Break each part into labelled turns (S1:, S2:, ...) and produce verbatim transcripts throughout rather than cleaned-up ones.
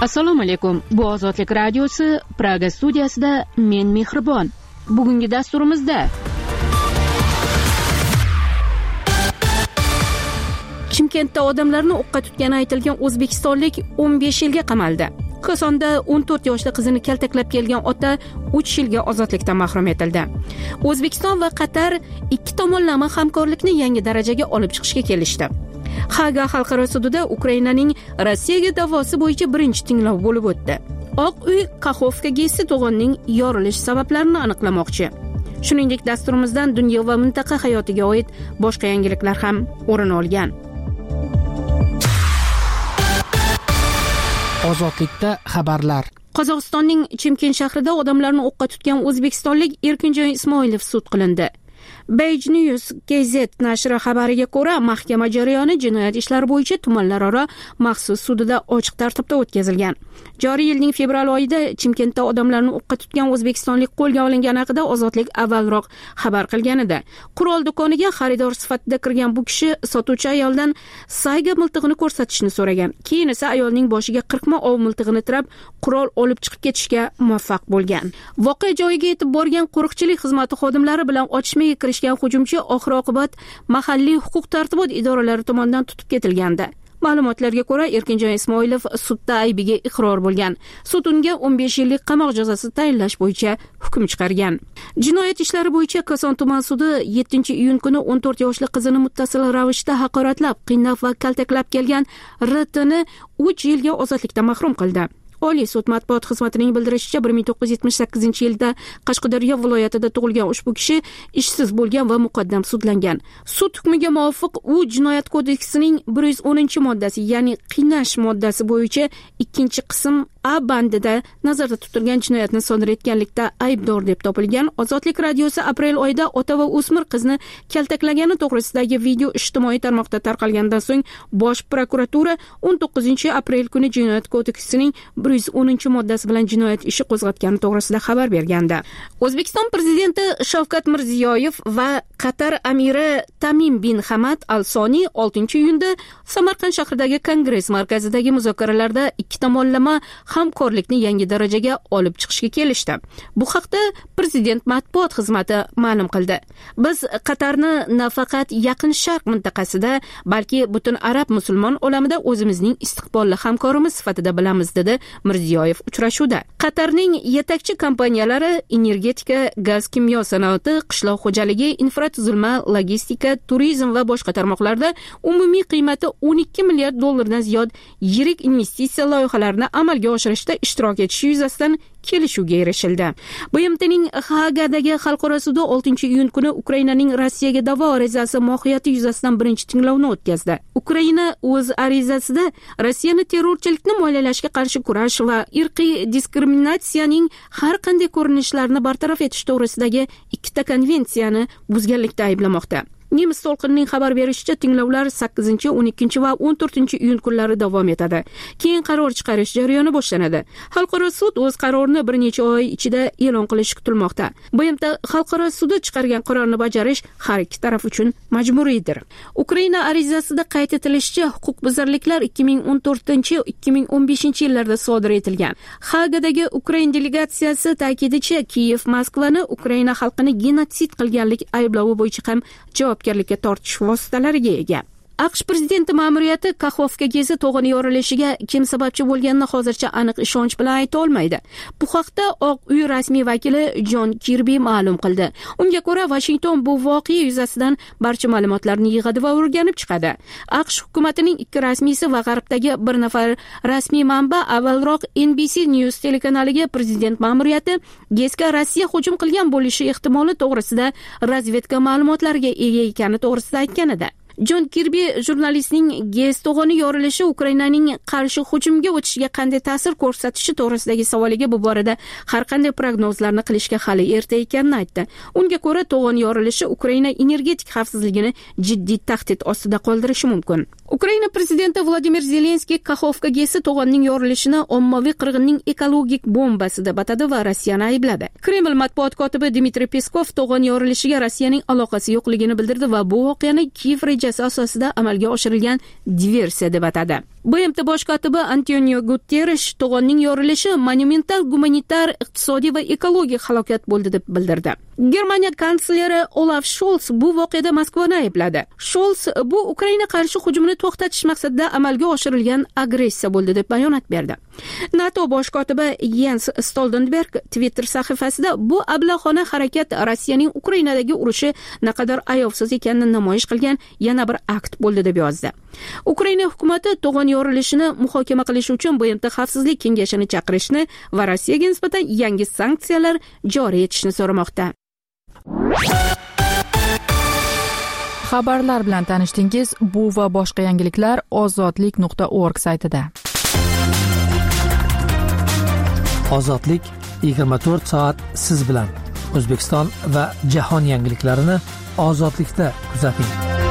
S1: Assalomu alaykum. Bu Ozodlik radiosi Praga studiyasida men Mehribon. Bugungi dasturimizda Chimkentda odamlarni o'qqa tutgani aytilgan o'zbekistonlik o'n besh yilga qamaldi. Kosonda o'n to'rt yoshli qizini kaltaklab kelgan ota uch yilga ozodlikdan mahrum etildi. O'zbekiston va Qatar ikki tomonlama hamkorlikni yangi darajaga olib chiqishga kelishdi. Haga xalqaro sudida Ukrainaning Rossiyaga da'vosi bo'yicha birinchi tinglov bo'lib o'tdi. Oq uy Kaxovka gesi to'g'onining yorilish sabablarini aniqlamoqchi. Shuningdek, dasturimizdan dunyo va mintaqa hayotiga oid boshqa yangiliklar ham o'rin olgan.
S2: Ozodlikda xabarlar.
S1: Qozog'istonning Chimkent shahrida odamlarni o'qqa tutgan o'zbekistonlik Erkinjon Ismoilov sud qilindi. Beige News Gazette nashri xabariga ko'ra, mahkama jarayoni jinoyat ishlari bo'yicha tumanlararo maxsus sudida ochiq tartibda o'tkazilgan. Joriy yilning fevral oyida Chimkentda odamlarni o'qqa tutgan o'zbekistonlik qo'lga olingani haqida Ozodlik avvalroq xabar qilgan edi. Qurol do'koniga xaridor sifatida kirgan bu kishi sotuvchi ayoldan sayga miltig'ini ko'rsatishni so'ragan. Keyin esa ayolning boshiga qirqma ov miltig'ini tirab, qurol olib chiqib ketishga muvaffaq bo'lgan. Voqea joyiga yetib borgan qo'riqchilik xizmati xodimlari bilan otishmaga kirishgan hujumchi oxir-oqibat mahalliy huquq-tartibot idoralari tomonidan tutib ketilgandi. Ma'lumotlarga ko'ra, Erkinjon Ismoilov sudda aybiga iqror bo'lgan. Sud unga o'n besh yillik qamoq jazosi tayinlash bo'yicha hukm chiqargan. Jinoyat ishlari bo'yicha Koson tuman sudi yettinchi iyun kuni o'n to'rt yoshli qizini muttasil ravishda haqoratlab, qiynab va kaltaklab kelgan R Tni uch yilga ozodlikdan mahrum qildi. Oliy sud matbuot xizmatining bildirishicha, bir ming to'qqiz yuz yetmish sakkizinchi yilda Qashqadaryo viloyatida tug'ilgan ushbu kishi ishsiz bo'lgan va muqaddam sudlangan. Sud hukmiga muvofiq u jinoyat kodeksining bir yuz o'ninchi moddasi, ya'ni qiynash moddasi bo'yicha ikkinchi qism A bandida nazarda tutilgan jinoyatni sodir etganlikda aybdor deb topilgan. Ozodlik radiosi aprel oyida ota va o'smir qizni kaltaklagani to'g'risidagi video ijtimoiy tarmoqda tarqalgandan so'ng Bosh prokuratura o'n to'qqizinchi aprel kuni jinoyat kodeksining bir yuz o'ninchi moddasi bilan jinoyat ishi qo'zg'atgani to'g'risida xabar bergandi. O'zbekiston prezidenti Shavkat Mirziyoyev va Qatar amiri Tamim bin Hamad Al Soni oltinchi iyunda Samarqand shahridagi Kongress markazidagi muzokaralarda ikki tomonlama hamkorlikni yangi darajaga olib chiqishga kelishdi. Bu haqda prezident matbuot xizmati ma'lum qildi. Biz Qatarni nafaqat Yaqin Sharq mintaqasida, balki butun arab musulmon olamida o'zimizning istiqbolli hamkorimiz sifatida bilamiz, dedi Mirziyoyev uchrashuvda. Qatarning yetakchi kompaniyalari energetika, gaz, kimyo sanoati, qishloq xo'jaligi, infratuzilma, logistika, turizm va boshqa tarmoqlarda umumiy qiymati o'n ikki milliard dollardan ziyod yirik investitsiya loyihalarini amalga oshirishda ishtirok etishi yuzasidan kelishuvga erishildi. B M Tning Hagadagi xalqaro sudi oltinchi iyun kuni Ukrainaning Rossiyaga da'vo arizasi mohiyati yuzasidan birinchi tinglovni o'tkazdi. Ukraina o'z arizasida Rossiyani terrorchilikni moliyalashga qarshi kurash va irqiy diskriminatsiyaning har qanday ko'rinishlarini bartaraf etish to'g'risidagi ikkita konvensiyani buzganlikda ayblamoqda. Nemis To'lqinning xabar berishicha, tinglovlar sakkizinchi, o'n ikkinchi va o'n to'rtinchi iyun kunlari davom etadi. Keyin qaror chiqarish jarayoni boshlanadi. Xalqaro sud o'z qarorini bir necha oy ichida e'lon qilishi kutilmoqda. Bu yerda xalqaro sudi chiqargan qarorni bajarish har ikki taraf uchun majburiydir. Ukraina arizasida qayd etilishicha, huquqbuzarliklar ikki ming o'n to'rtinchi ikki ming o'n beshinchi yillarda sodir etilgan. Hagadagi Ukraina delegatsiyasi ta'kidicha, Kiyev Moskvani Ukraina xalqini genotsid qilganlik ayblovi bo'yicha ham javob javobgarlikka tortish vositalariga ega. AQSh prezidenti ma'muriyati Kaxovka gezi to'g'oni yorilishiga kim sababchi bo'lganini hozircha aniq ishonch bilan ayta olmaydi. Bu haqda Oq uy rasmiy vakili Jon Kirbi ma'lum qildi. Unga ko'ra, Washington bu voqea yuzasidan barcha ma'lumotlarni yig'adi va o'rganib chiqadi. AQSh hukumatining ikki rasmiysi va G'arbdagi bir nafar rasmiy manba avvalroq N B C News telekanaliga prezident ma'muriyati gezga Rossiya hujum qilgan bo'lishi ehtimoli to'g'risida razvedka ma'lumotlariga ega ekani to'g'risida aytgan edi. Jon Kirbi jurnalistning gez to'g'oni yorilishi Ukrainaning qarshi hujumga o'tishiga qanday ta'sir ko'rsatishi to'g'risidagi savoliga bu borada har qanday prognozlarni qilishga hali erta ekanini aytdi. Unga ko'ra, to'g'on yorilishi Ukraina energetik xavfsizligini jiddiy tahdid ostida qoldirishi mumkin. Ukraina prezidenti Vladimir Zelenskiy Kaxovka gesi to'g'onning yorilishini ommaviy qirg'inning ekologik bombasi deb atadi va Rossiyani aybladi. Kreml matbuot kotibi Dmitriy Peskov to'g'on yorilishiga Rossiyaning aloqasi yo'qligini bildirdi va bu voqeani Kiyev rejasi asosida amalga oshirilgan diversiya deb atadi. B M T bosh kotibi Antonio Guterres to'g'onning yorilishi monumental gumanitar, iqtisodiy va ekologik halokat bo'ldi deb bildirdi. Germaniya kansleri Olaf Scholz bu voqeada Moskvani aybladi. Scholz bu Ukraina qarshi hujumni to'xtatish maqsadida amalga oshirilgan agressiya bo'ldi deb bayonot berdi. NATO bosh kotibi Jens Stoltenberg Twitter sahifasida bu ablahona harakat Rossiyaning Ukrainadagi urushi naqadar ayovsiz ekanini namoyish qilgan yana bir akt bo'ldi deb yozdi. Ukraina hukumati to'g'on yorilishini muhokama qilish uchun B M T xavfsizlik kengashini chaqirishni va Rossiyaga nisbatan yangi sanksiyalar joriy etishni so'ramoqda.
S3: Xabarlar bilan tanishdingiz. Bu va boshqa yangiliklar ozodlik nuqta org saytida.
S2: Ozodlik yigirma to'rt soat siz bilan. O'zbekiston va jahon yangiliklarini ozodlikda kuzating.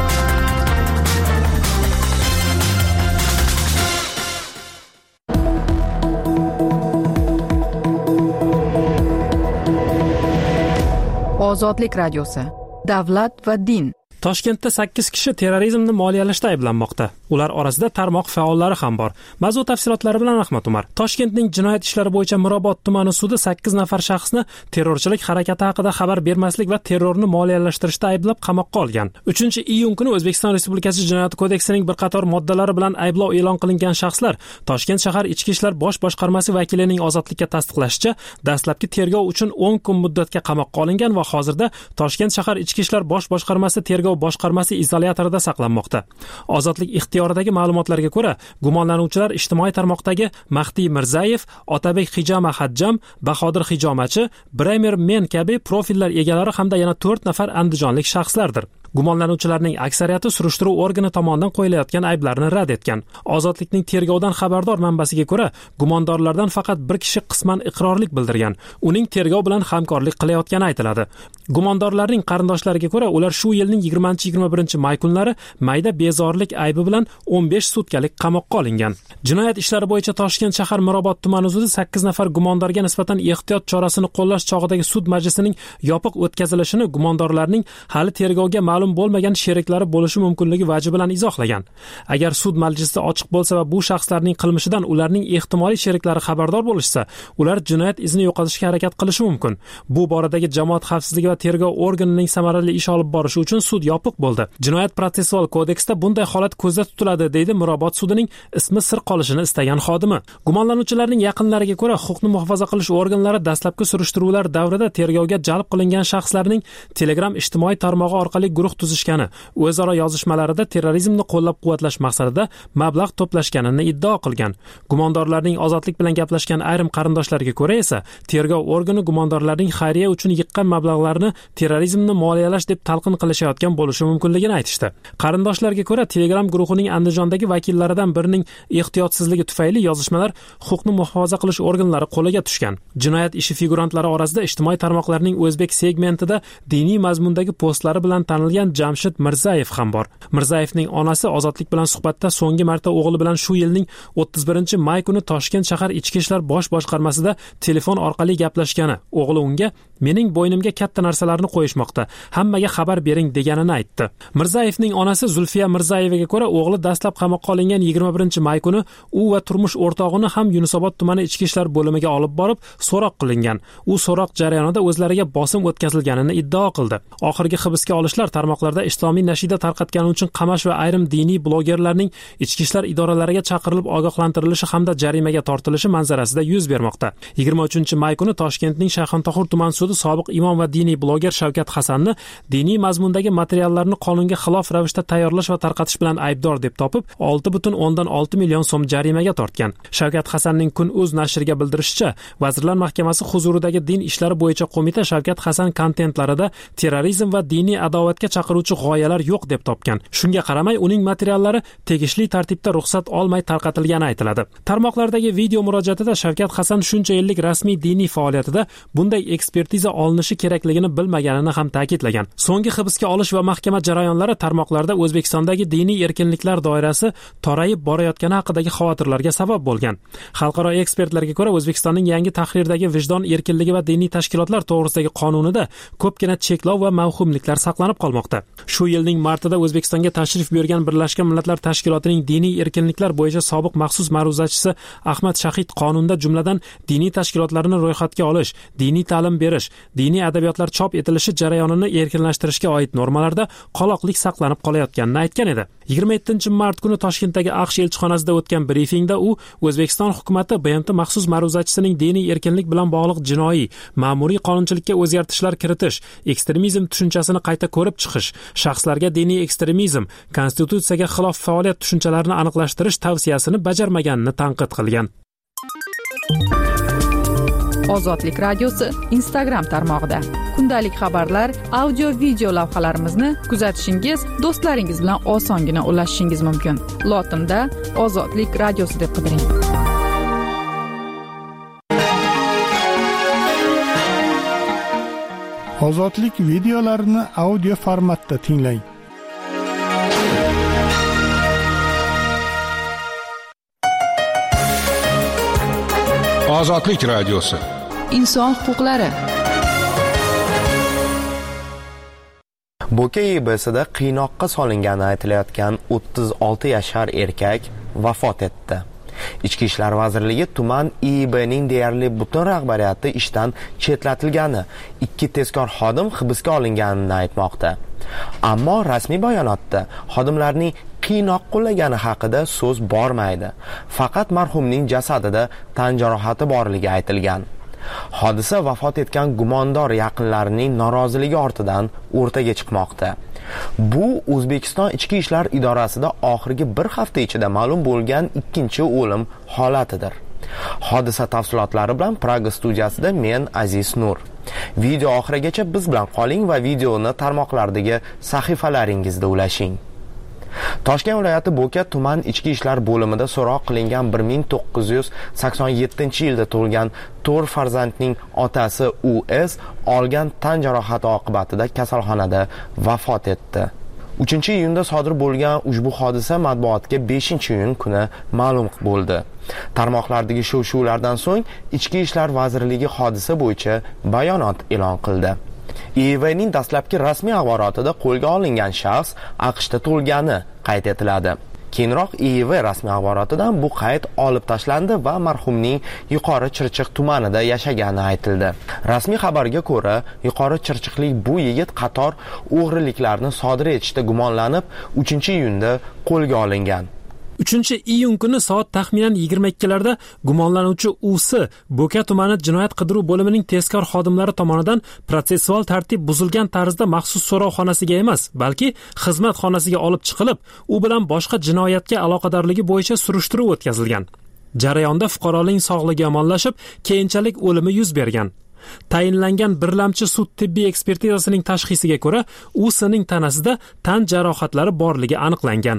S3: Ozodlik radiosi. Davlat va din.
S4: Toshkentda sakkiz kishi terrorizmni moliyalashda ayblanmoqda. Ular orasida tarmoq faollari ham bor. Mavzu tafsilotlari bilan Rahmat Umar. Toshkentning jinoyat ishlari bo'yicha Mirobod tumani sudi sakkiz nafar shaxsni terrorchilik harakati haqida xabar bermaslik va terrorni moliyalashtirishda ayblab qamoqqa olgan. uchinchi iyun kuni O'zbekiston Respublikasi Jinoyat kodeksining bir qator moddalari bilan ayblov e'lon qilingan shaxslar Toshkent shahar ichki ishlar bosh boshqarmasi vakilining ozodlikka tasdiqlashicha dastlabki tergov uchun o'n kun muddatga qamoqqa olingan va hozirda Toshkent shahar ichki ishlar bosh boshqarmasi tergov boshqarmasi izolyatorida saqlanmoqda. Ozodlik ixtiyoridagi ma'lumotlarga ko'ra, gumonlanuvchilar ijtimoiy tarmoqdagi Mahdi Mirzayev, Otabek Xijama Hajjam, Bahodir Hijomachi, Bremer Men kabi profillar egalari hamda yana to'rt nafar andijonlik shaxslardir. Gumonlanuvchilarning aksariyati surishtiruv organi tomonidan qo'yilayotgan ayblarni rad etgan. Ozodlikning tergovdan xabardor manbasiga ko'ra, gumondorlardan faqat bir kishi qisman iqrorlik bildirgan. Uning tergov bilan hamkorlik qilayotgani aytiladi. Gumondorlarning qarindoshlariga ko'ra, ular shu yilning yigirmanchi yigirma birinchi may kunlari mayda bezorilik aybi bilan o'n besh sutkalik qamoqqa olingan. Jinoyat ishlari bo'yicha Toshkent shahar Mirobod tumani sudi sakkiz nafar gumondorga nisbatan ehtiyot chorasini qo'llash chog'idagi sud majlisining yopiq o'tkazilishini gumondorlarning hali tergovga ma'lum bo'lmagan sheriklari bo'lishi mumkinligi vaji bilan izohlagan. Agar sud majlisi ochiq bo'lsa va bu shaxslarning qilmishidan ularning ehtimoliy sheriklari xabardor bo'lishsa, ular jinoyat izini yo'qotishga harakat qilishi mumkin. Bu boradagi jamoat xavfsizligi va tergov organining samarali ish olib borishi uchun sud yopiq bo'ldi. Jinoyat protsessual kodeksda bunday holat ko'zda tutiladi, deydi Mirobod sudining ismi sir qolishini istagan xodimi. Gumonlanuvchilarning yaqinlariga ko'ra, huquqni muhofaza qilish organlari dastlabki surishtiruvlar davrida tergovga jalb qilingan shaxslarning Telegram ijtimoiy tarmog'i orqali guruh tuzishgani, o'zaro yozishmalarida terrorizmni qo'llab-quvvatlash maqsadida mablag' to'plashganini iddao qilgan. Gumondorlarning ozodlik bilan gaplashgan ayrim qarindoshlariga ko'ra esa, tergov organi gumondorlarning xayriya uchun yiqqan mablag'larni terrorizmni moliyalash deb talqin qilishayotgan bo'lishi mumkinligini aytishdi. Qarindoshlarga ko'ra, Telegram guruhining Andijondagi vakillaridan birining ehtiyotsizligi tufayli yozishmalar huquqni muhofaza qilish organlari qo'liga tushgan. Jinoyat ishi figurantlari orasida ijtimoiy tarmoqlarning o'zbek segmentida diniy mazmundagi postlari bilan tanilgan Jamshid Mirzayev ham bor. Mirzayevning onasi Ozodlik bilan suhbatda so'nggi marta o'g'li bilan shu yilning o'ttiz birinchi may kuni Toshkent shahar ichki ishlar bosh boshqarmasida telefon orqali gaplashgani, o'g'li unga "Mening bo'ynimga katta narsalarni qo'yishmoqda, hammaga xabar bering" deganini aytdi. Mirzayevning onasi Zulfiya Mirzayevaga ko'ra, o'g'li dastlab qamoqqa olingan yigirma birinchi may kuni u va turmush o'rtog'ini ham Yunusobod tumani ichki ishlar bo'limiga olib borib so'roq qilingan. U so'roq jarayonida o'zlariga bosim o'tkazilganini iddao qildi. Oxirgi hibsga olishlar tarmoqlarda islomiy nashida tarqatgani uchun qamash va ayrim diniy blogerlarning ichki ishlar idoralariga chaqirilib ogohlantirilishi hamda jarimaga tortilishi manzarasida yuz bermoqda. yigirma uchinchi may kuni Toshkentning Shayxontohur tuman sudi sobiq imom va diniy bloger Shavkat Hasanni diniy mazmundagi materiallarni qonunga xilof ravishda tayyorlash va tarqatish bilan aybdor deb topib, olti butun o'ndan olti million so'm jarimaga tortgan. Shavkat Hasanning Kun.uz nashriga bildirishicha, Vazirlar Mahkamasi huzuridagi din ishlari bo'yicha qo'mita Shavkat Hasan kontentlarida terrorizm va diniy adovatga chaqiruvchi g'oyalar yo'q deb topgan. Shunga qaramay, uning materiallari tegishli tartibda ruxsat olmay tarqatilgani aytiladi. Tarmoqlardagi video murojaatida Shavkat Hasan shuncha yillik rasmiy diniy faoliyatida bunday ekspertiza olinishi kerakligini bilmaganini ham ta'kidlagan. So'nggi hibsga olish va mahkama jarayonlari tarmoqlarda O'zbekistondagi diniy erkinliklar doirasi torayib borayotgani haqidagi xavotirlarga sabab bo'lgan. Xalqaro ekspertlarga ko'ra, O'zbekistonning yangi tahrirdagi vijdon erkinligi va diniy tashkilotlar to'g'risidagi qonunida ko'pgina cheklov va mavhumliklar saqlanib qolmoqda. kelmoqda. Shu yilning martida O'zbekistonga tashrif buyurgan Birlashgan Millatlar Tashkilotining diniy erkinliklar bo'yicha sobiq maxsus ma'ruzachisi Ahmad Shahid qonunda jumladan diniy tashkilotlarni ro'yxatga olish, diniy ta'lim berish, diniy adabiyotlar chop etilishi jarayonini erkinlashtirishga oid normalarda qoloqlik saqlanib qolayotganini aytgan edi. yigirma yettinchi mart kuni Toshkentdagi AQSh elchixonasida o'tgan brifingda u O'zbekiston hukumatı B M T maxsus ma'ruzachisining diniy erkinlik bilan bog'liq jinoiy, ma'muriy qonunchilikka o'zgartishlar kiritish, ekstremizm tushunchasini qayta ko'rib chiqish, shaxslarga diniy ekstremizm, konstitutsiyaga xilof faoliyat tushunchalarini aniqlashtirish tavsiyasini bajarmaganini tanqid qilgan.
S3: Ozodlik radiosi Instagram tarmog'ida kundalik xabarlar, audio video lavhalarimizni kuzatishingiz, do'stlaringiz bilan osongina ulashishingiz mumkin. Lotinda Ozodlik radiosi deb qidiring.
S5: Ozodlik videolarini audio formatda tinglang.
S6: Ozodlik radiosi.
S3: Inson huquqlari.
S7: Bo'ka Y B'sida qiynoqqa solingani aytilayotgan o'ttiz olti yashar erkak vafot etdi. Ichki ishlar vazirligi tuman I B'ning deyarli butun rahbariyati ishdan chetlatilgani, ikki tezkor xodim hibsga olinganini aytmoqda. Ammo rasmiy bayonotda xodimlarning qiynoq qo'llagani haqida so'z bormaydi. Faqat marhumning jasadida tan jarohati borligi aytilgan. Hodisa vafot etgan gumondor yaqinlarining noroziligi ortidan o'rtaga chiqmoqda. Bu O'zbekiston Ichki ishlar idorasida oxirgi bir hafta ichida ma'lum bo'lgan ikkinchi o'lim holatidir. Hodisa tafsilotlari bilan Praga studiyasida men Aziz Nur. Video oxirigacha biz bilan qoling va videoni tarmoqlardagi sahifalaringizda ulashing. Toshkent viloyati Bo'ka tuman ichki ishlar bo'limida so'roq qilingan bir ming to'qqiz yuz sakson yettinchi yilda tug'ilgan to'rt farzandning otasi U S olgan tan jarohati oqibatida kasalxonada vafot etdi. uchinchi iyunda sodir bo'lgan ushbu hodisa matbuotga beshinchi iyun kuni ma'lum bo'ldi. Tarmoqlardagi shuv-shuvlardan so'ng Ichki ishlar vazirligi hodisa bo'yicha bayonot e'lon qildi. I B'ning dastlabki rasmiy axborotida qo'lga olingan shaxs AQShda tug'ilgani qayd etiladi. Keyinroq I B rasmiy axborotidan bu qayd olib tashlandi va marhumning Yuqori Chirchiq tumanida yashagani aytildi. Rasmiy xabarga ko'ra, Yuqori Chirchiqlik bu yigit qator o'g'riliklarni sodir etishda gumonlanib, uchinchi iyunda qo'lga olingan.
S4: uchinchi iyun kuni soat taxminan yigirma ikkilarda gumonlanuvchi U S Bo'ka tumani jinoyat qidiruv bo'limining tezkor xodimlari tomonidan protsessual tartib buzilgan tarzda maxsus so'rovxonasiga emas, balki xizmat xonasiga olib chiqilib, u bilan boshqa jinoyatga aloqadorligi bo'yicha surishtiruv o'tkazilgan. Jarayonda fuqaroning sog'ligi yomonlashib, keyinchalik o'limi yuz bergan. Tayinlangan birlamchi sud tibbiy ekspertizasining tashxisiga ko'ra, U S'ning tanasida tan jarohatlari borligi aniqlangan.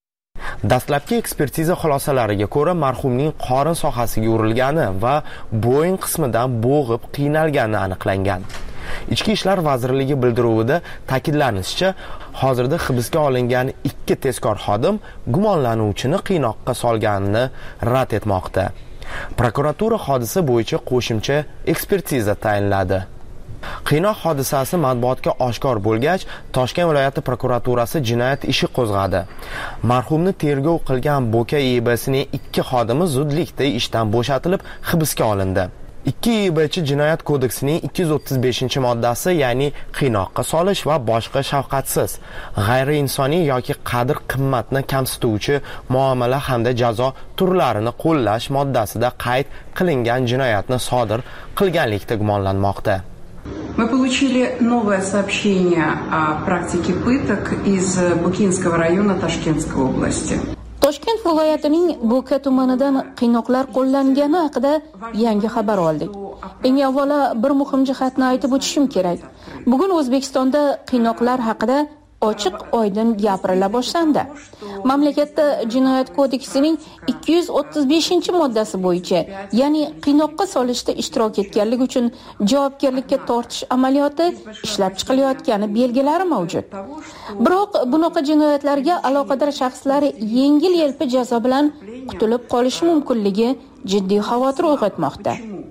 S7: Dastlabki ekspertiza xulosalariga ko'ra, marhumning qorin sohasiga urilgani va bo'yin qismidan bo'g'ib qiynalgani aniqlangan. Ichki ishlar vazirligi bildiruvida ta'kidlanishicha, hozirda hibsga olingan ikki tezkor xodim gumonlanuvchini qiynoqqa solganini rad etmoqda. Prokuratura hodisa bo'yicha qo'shimcha ekspertiza tayinladi. Qiynoq hodisasi matbuotga oshkor bo'lgach, Toshkent viloyati prokuraturasi jinoyat ishi qo'zg'adi. Marhumni tergov qilgan Bo'ka Y B'sining ikki xodimi zudlikda ishdan bo'shatilib hibsga olindi. ikki Y B'chi jinoyat kodeksining ikki yuz o'ttiz beshinchi moddasi, ya'ni qiynoqqa solish va boshqa shafqatsiz, g'ayriinsoniy yoki qadr-qimmatni kamsituvchi muomala hamda jazo turlarini qo'llash moddasida qayd qilingan jinoyatni sodir qilganlikda gumonlanmoqda.
S8: Мы получили новое сообщение о практике пыток из Букинского района Ташкентской области.
S1: Toshkent viloyatining Bo'ka tumanidan qiynoqlar qo'llangani haqida yangi xabar oldik. Eng avvalo bir muhim jihatni aytib o'tishim kerak. Bugun O'zbekistonda qiynoqlar haqida ochiq oydin gapirila boshlandi. Mamlakatda jinoyat kodeksining ikki yuz o'ttiz beshinchi moddasi bo'yicha, ya'ni qiynoqqa solishda ishtirok etganlik uchun javobgarlikka tortish amaliyoti ishlab chiqilayotgani belgilari mavjud. Biroq bunaqa jinoyatlarga aloqador shaxslar yengil-yelpi jazo bilan qutulib qolishi mumkinligi jiddiy xavotir uyg'otmoqda.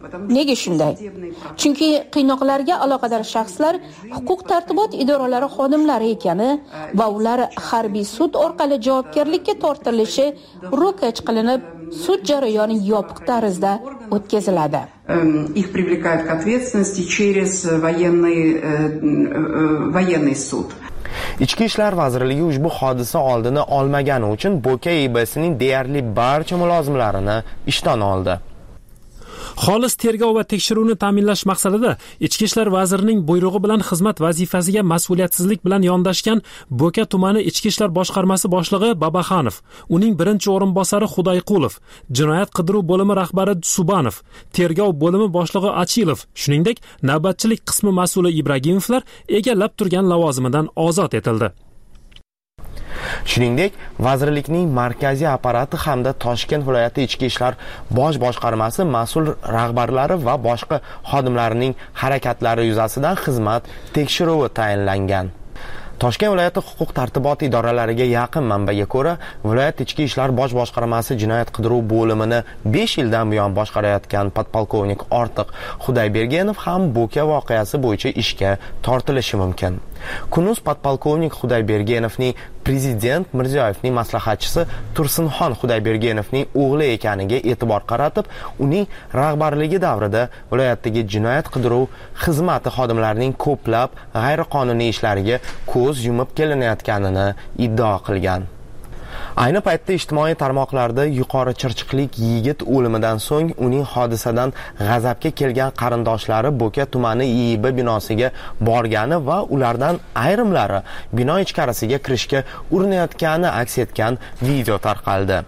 S1: Nega shunday? Chunki qiynoqlarga aloqador shaxslar huquq tartibot idoralari xodimlari ekani va ular harbiy sud orqali javobgarlikka tortilishi ro'kach qilinib, sud jarayoni yopiq tarzda o'tkaziladi.
S8: Их привлекают к ответственности через военный военный суд.
S7: Ichki ishlar vazirligi ushbu hodisa oldini olmagani uchun Bo'ka I Bsining deyarli barcha mulozimlarini ishdan oldi.
S4: Xolis tergov va tekshiruvni ta'minlash maqsadida Ichki ishlar vazirining buyrug'i bilan xizmat vazifasiga mas'uliyatsizlik bilan yondashgan Bo'ka tumani Ichki ishlar boshqarmasi boshlig'i Babaxanov, uning birinchi o'rinbosari Xudayqulov, jinoyat qidiruv bo'limi rahbari Subanov, tergov bo'limi boshlig'i Achilov, shuningdek navbatchilik qismi mas'uli Ibragimovlar egallab turgan lavozimidan ozod etildi.
S7: Shuningdek, vazirlikning markaziy apparati hamda Toshkent viloyati ichki ishlar bosh boshqarmasi mas'ul rahbarlari va boshqa xodimlarining harakatlari yuzasidan xizmat tekshiruvi tayinlangan. Toshkent viloyati huquq tartibot idoralariga yaqin manbaga ko'ra, viloyat ichki ishlar bosh boshqarmasi jinoyat qidiruv bo'limini besh yildan buyon boshqarayotgan podpolkovnik Ortiq Xudaybergenov ham Bo'ka voqeasi bo'yicha ishga tortilishi mumkin. Kunuz podpolkovnik Xudaybergenovning prezident Mirziyoyevning maslahatchisi Tursinxon Xudaybergenovning o'g'li ekaniga e'tibor qaratib, uning rahbarligi davrida viloyatdagi jinoyat qidiruv xizmati xodimlarining ko'plab g'ayriqonuniy ishlariga ko'z yumib kelinayotganini iddao qilgan. Ayni paytda ijtimoiy tarmoqlarda yuqori chirchiqlik yigit o'limidan so'ng uning hodisadan g'azabga kelgan qarindoshlari Bo'ka tumani I B binosiga borgani va ulardan ayrimlari bino ichkarisiga kirishga urinayotgani aks etgan video tarqaldi.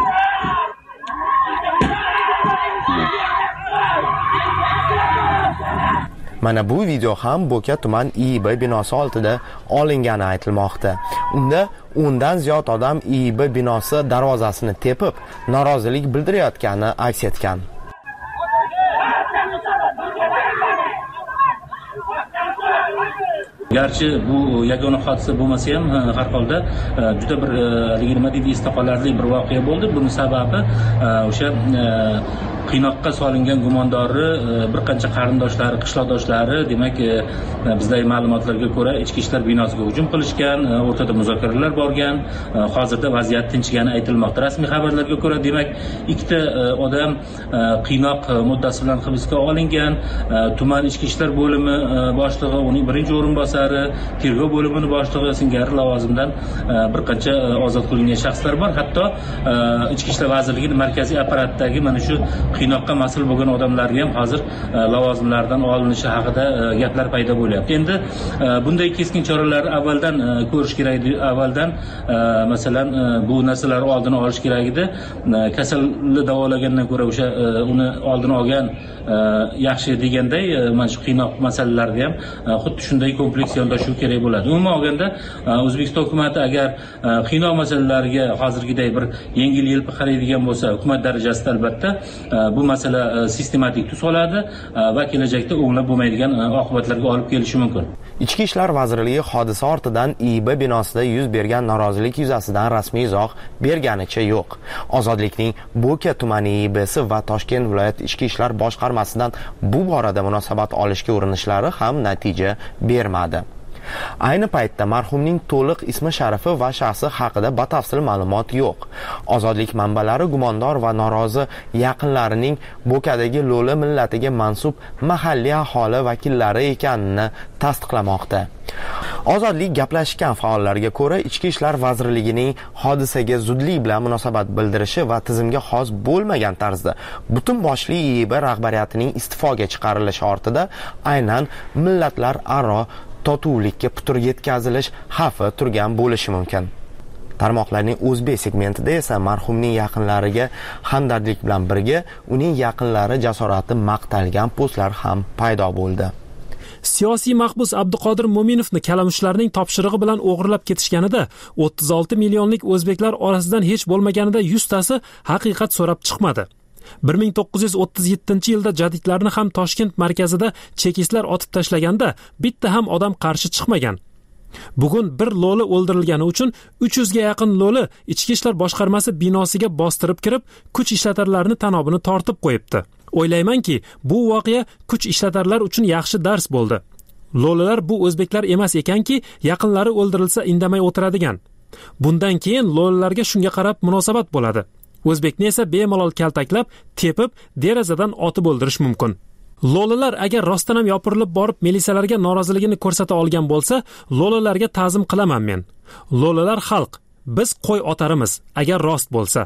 S7: Mana bu video ham Bo'ka tuman I B binosi oldida olingani aytilmoqda. Unda o'ndan ziyod odam I B binosi darvozasini tepib, norozilik bildirayotgani aks etgan.
S6: Garchi bu yagona hodisa bo'lmasa ham, har holda juda bir nima deydi, esda qolarli bir voqea bo'ldi. Buning sababi o'sha qiynoqqa solingan gumondorni bir qancha qarindoshlari, qishloqdoshlari, demak, bizday ma'lumotlarga ko'ra ichki ishlar binosiga hujum qilishgan, o'rtada muzokaralar borgan, hozirda vaziyat tinchigani aytilmoqda. Rasmiy xabarlarga ko'ra, demak, ikkita odam qiynoq muddati bilan hibsga olingan, tuman ichki ishlar bo'limi boshlig'i, uning birinchi o'rinbosari, tergov bo'limining boshlig'i singari lavozimdan bir qancha ozod qilingan shaxslar bor. Hatto ichki ishlar vazirligining markaziy apparatidagi mana shu qiynoqqa mas'ul bo'lgan odamlarga ham hozir lavozimlardan olinishi haqida gaplar paydo bo'lyapti. Endi bunday keskin choralarni avvaldan ko'rish kerak edi. Avvaldan masalan bu narsalarni oldini olish kerak edi. Kasalni davolagandan ko'ra o'sha uni oldini olgan yaxshi deganday, mana shu qiynoq masalalarga ham xuddi shunday kompleks yondashuv kerak bo'ladi. Umuman olganda O'zbekiston hukumatı agar qiynoq masalalariga hozirgidek bir yengil-yelpi qaraydigan bo'lsa, hukumat darajasida albatta bu masala sistematik tus oladi va kelajakda o'nglab bo'lmaydigan oqibatlarga olib kelishi mumkin.
S7: Ichki ishlar vazirligi hodisa ortidan I B binosida yuz bergan norozilik yuzasidan rasmiy izoh berganicha yo'q. Ozodlikning Bo'ka tumani I Bsi va Toshkent viloyat ichki ishlar boshqarmasidan bu borada munosabat olishga urinishlari ham natija bermadi. Ayni paytda marhumning to'liq ismi sharifi va shaxsi haqida batafsil ma'lumot yo'q. Ozodlik manbalari gumondor va norozi yaqinlarining Bo'kadagi Lo'li millatiga mansub mahalliy aholi vakillari ekanini tasdiqlamoqda. Ozodlik gaplashgan faollarga ko'ra, Ichki ishlar vazirligining hodisaga zudlik bilan munosabat bildirishi va tizimga xos bo'lmagan tarzda butun boshli I B rahbariyatining istifoga chiqarilishi ortida aynan millatlar aro totuvlikka putur yetkazilish xavfi turgan bo'lishi mumkin. Tarmoqlarning o'zbek segmentida esa marhumning yaqinlariga hamdardlik bilan birga uning yaqinlari jasorati maqtalgan postlar ham paydo bo'ldi.
S4: Siyosiy mahbus Abduqodir Mo'minovni kalamushlarning topshirig'i bilan o'g'irlab ketishganida o'ttiz olti millionlik o'zbeklar orasidan hech bo'lmaganida yuztasi haqiqat so'rab chiqmadi. bir ming to'qqiz yuz o'ttiz yettinchi yilda jadidlarni ham Toshkent markazida chekistlar otib tashlaganda bitta ham odam qarshi chiqmagan. Bugun bir lo'li o'ldirilgani uchun uch yuzga yaqin lo'li Ichki ishlar boshqarmasi binosiga bostirib kirib, kuch ishlatarlarni tanobini tortib qo'yibdi. O'ylaymanki, bu voqea kuch ishlatarlar uchun yaxshi dars bo'ldi. Lo'lilar bu o'zbeklar emas ekanki, yaqinlari o'ldirilsa indamay o'tiradigan. Bundan keyin lo'lilarga shunga qarab munosabat bo'ladi. O'zbekni esa bemalol kaltaklab, tepib, derazadan otib o'ldirish mumkin. Lo'lilar agar rostdan ham yopirilib borib militsiyalarga noroziligini ko'rsata olgan bo'lsa, lo'lilarga ta'zim qilaman men. Lo'lilar xalq, biz qo'y otarimiz, agar rost bo'lsa.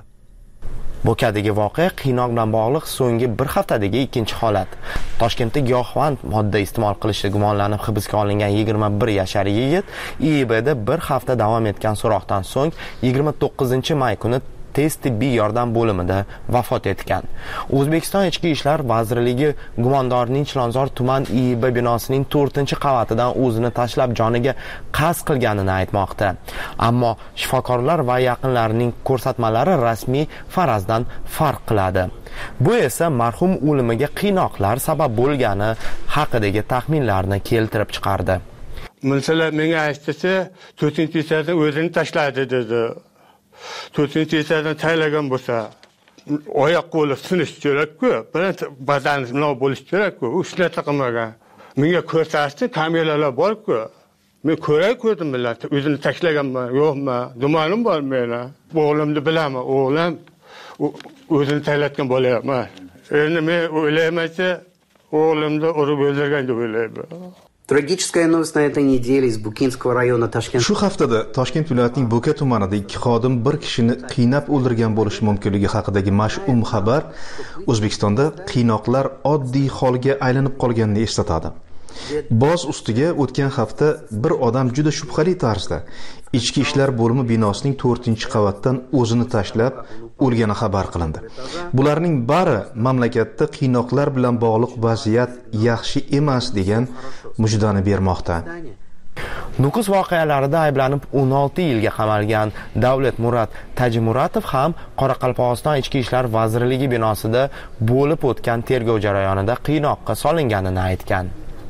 S7: Bo'kadagi voqea qiynoq bilan bog'liq so'nggi bir haftadagi ikkinchi holat. Toshkentda giyohvand modda iste'mol qilishda gumonlanib hibsga olingan yigirma bir yashar yigit I I Bda bir hafta davom etgan so'roqdan so'ng yigirma to'qqizinchi may kuni tez tibbiy yordam bo'limida vafot etgan. O'zbekiston Ichki ishlar vazirligi gumondorning Chilonzor tuman I I B binosining to'rtinchi qavatidan o'zini tashlab joniga qasd qilganini aytmoqda. Ammo shifokorlar va yaqinlarining ko'rsatmalari rasmiy farazdan farq qiladi. Bu esa marhum o'limiga qiynoqlar sabab bo'lgani haqidagi taxminlarni keltirib chiqardi.
S9: Masalan, menga aytsa, to'rtinchi yilda o'zini tashladi dedi. to'rtinchi yildan taylagan bo'lsa, oyoq qo'li sinish kerak-ku, bilan badani nima bo'lish kerak-ku. U shunday qilmagan. Menga ko'rsatdi, kameralar bor-ku. Men ko'ray ko'rdim millat, o'zini tashlaganmi, yo'qmi? Gumonim bor meni. O'g'limni bilaman, o'g'lim o'zini taylatgan bo'layapman. Endi men o'ylaymanki, o'g'limni urib o'ldirgan deb o'ylayman.
S10: Трагическая новость на этой неделе из Букинского района Ташкент.
S11: Shu haftada Toshkent viloyatining Bo'ka tumanida ikki xodim bir kishini qiynab o'ldirgan bo'lishi mumkinligi haqidagi mash'um xabar O'zbekistonda qiynoqlar oddiy holga aylanib qolganini eslatadi. Boz ustiga o'tgan hafta bir odam juda shubhali tarzda Ichki ishlar bo'limi binosining to'rtinchi qavatdan o'zini tashlab o'lgani xabar qilindi. Bularning bari mamlakatda qiynoqlar bilan bog'liq vaziyat yaxshi emas degan mujdani bermoqda.
S7: Nukus voqealarida ayblanib o'n olti yilga qamalgan Davlat Murat Tajimuratov ham Qoraqalpog'iston Ichki ishlar vazirligi binosida bo'lib o'tgan tergov jarayonida qiynoqqa solinganini aytgan.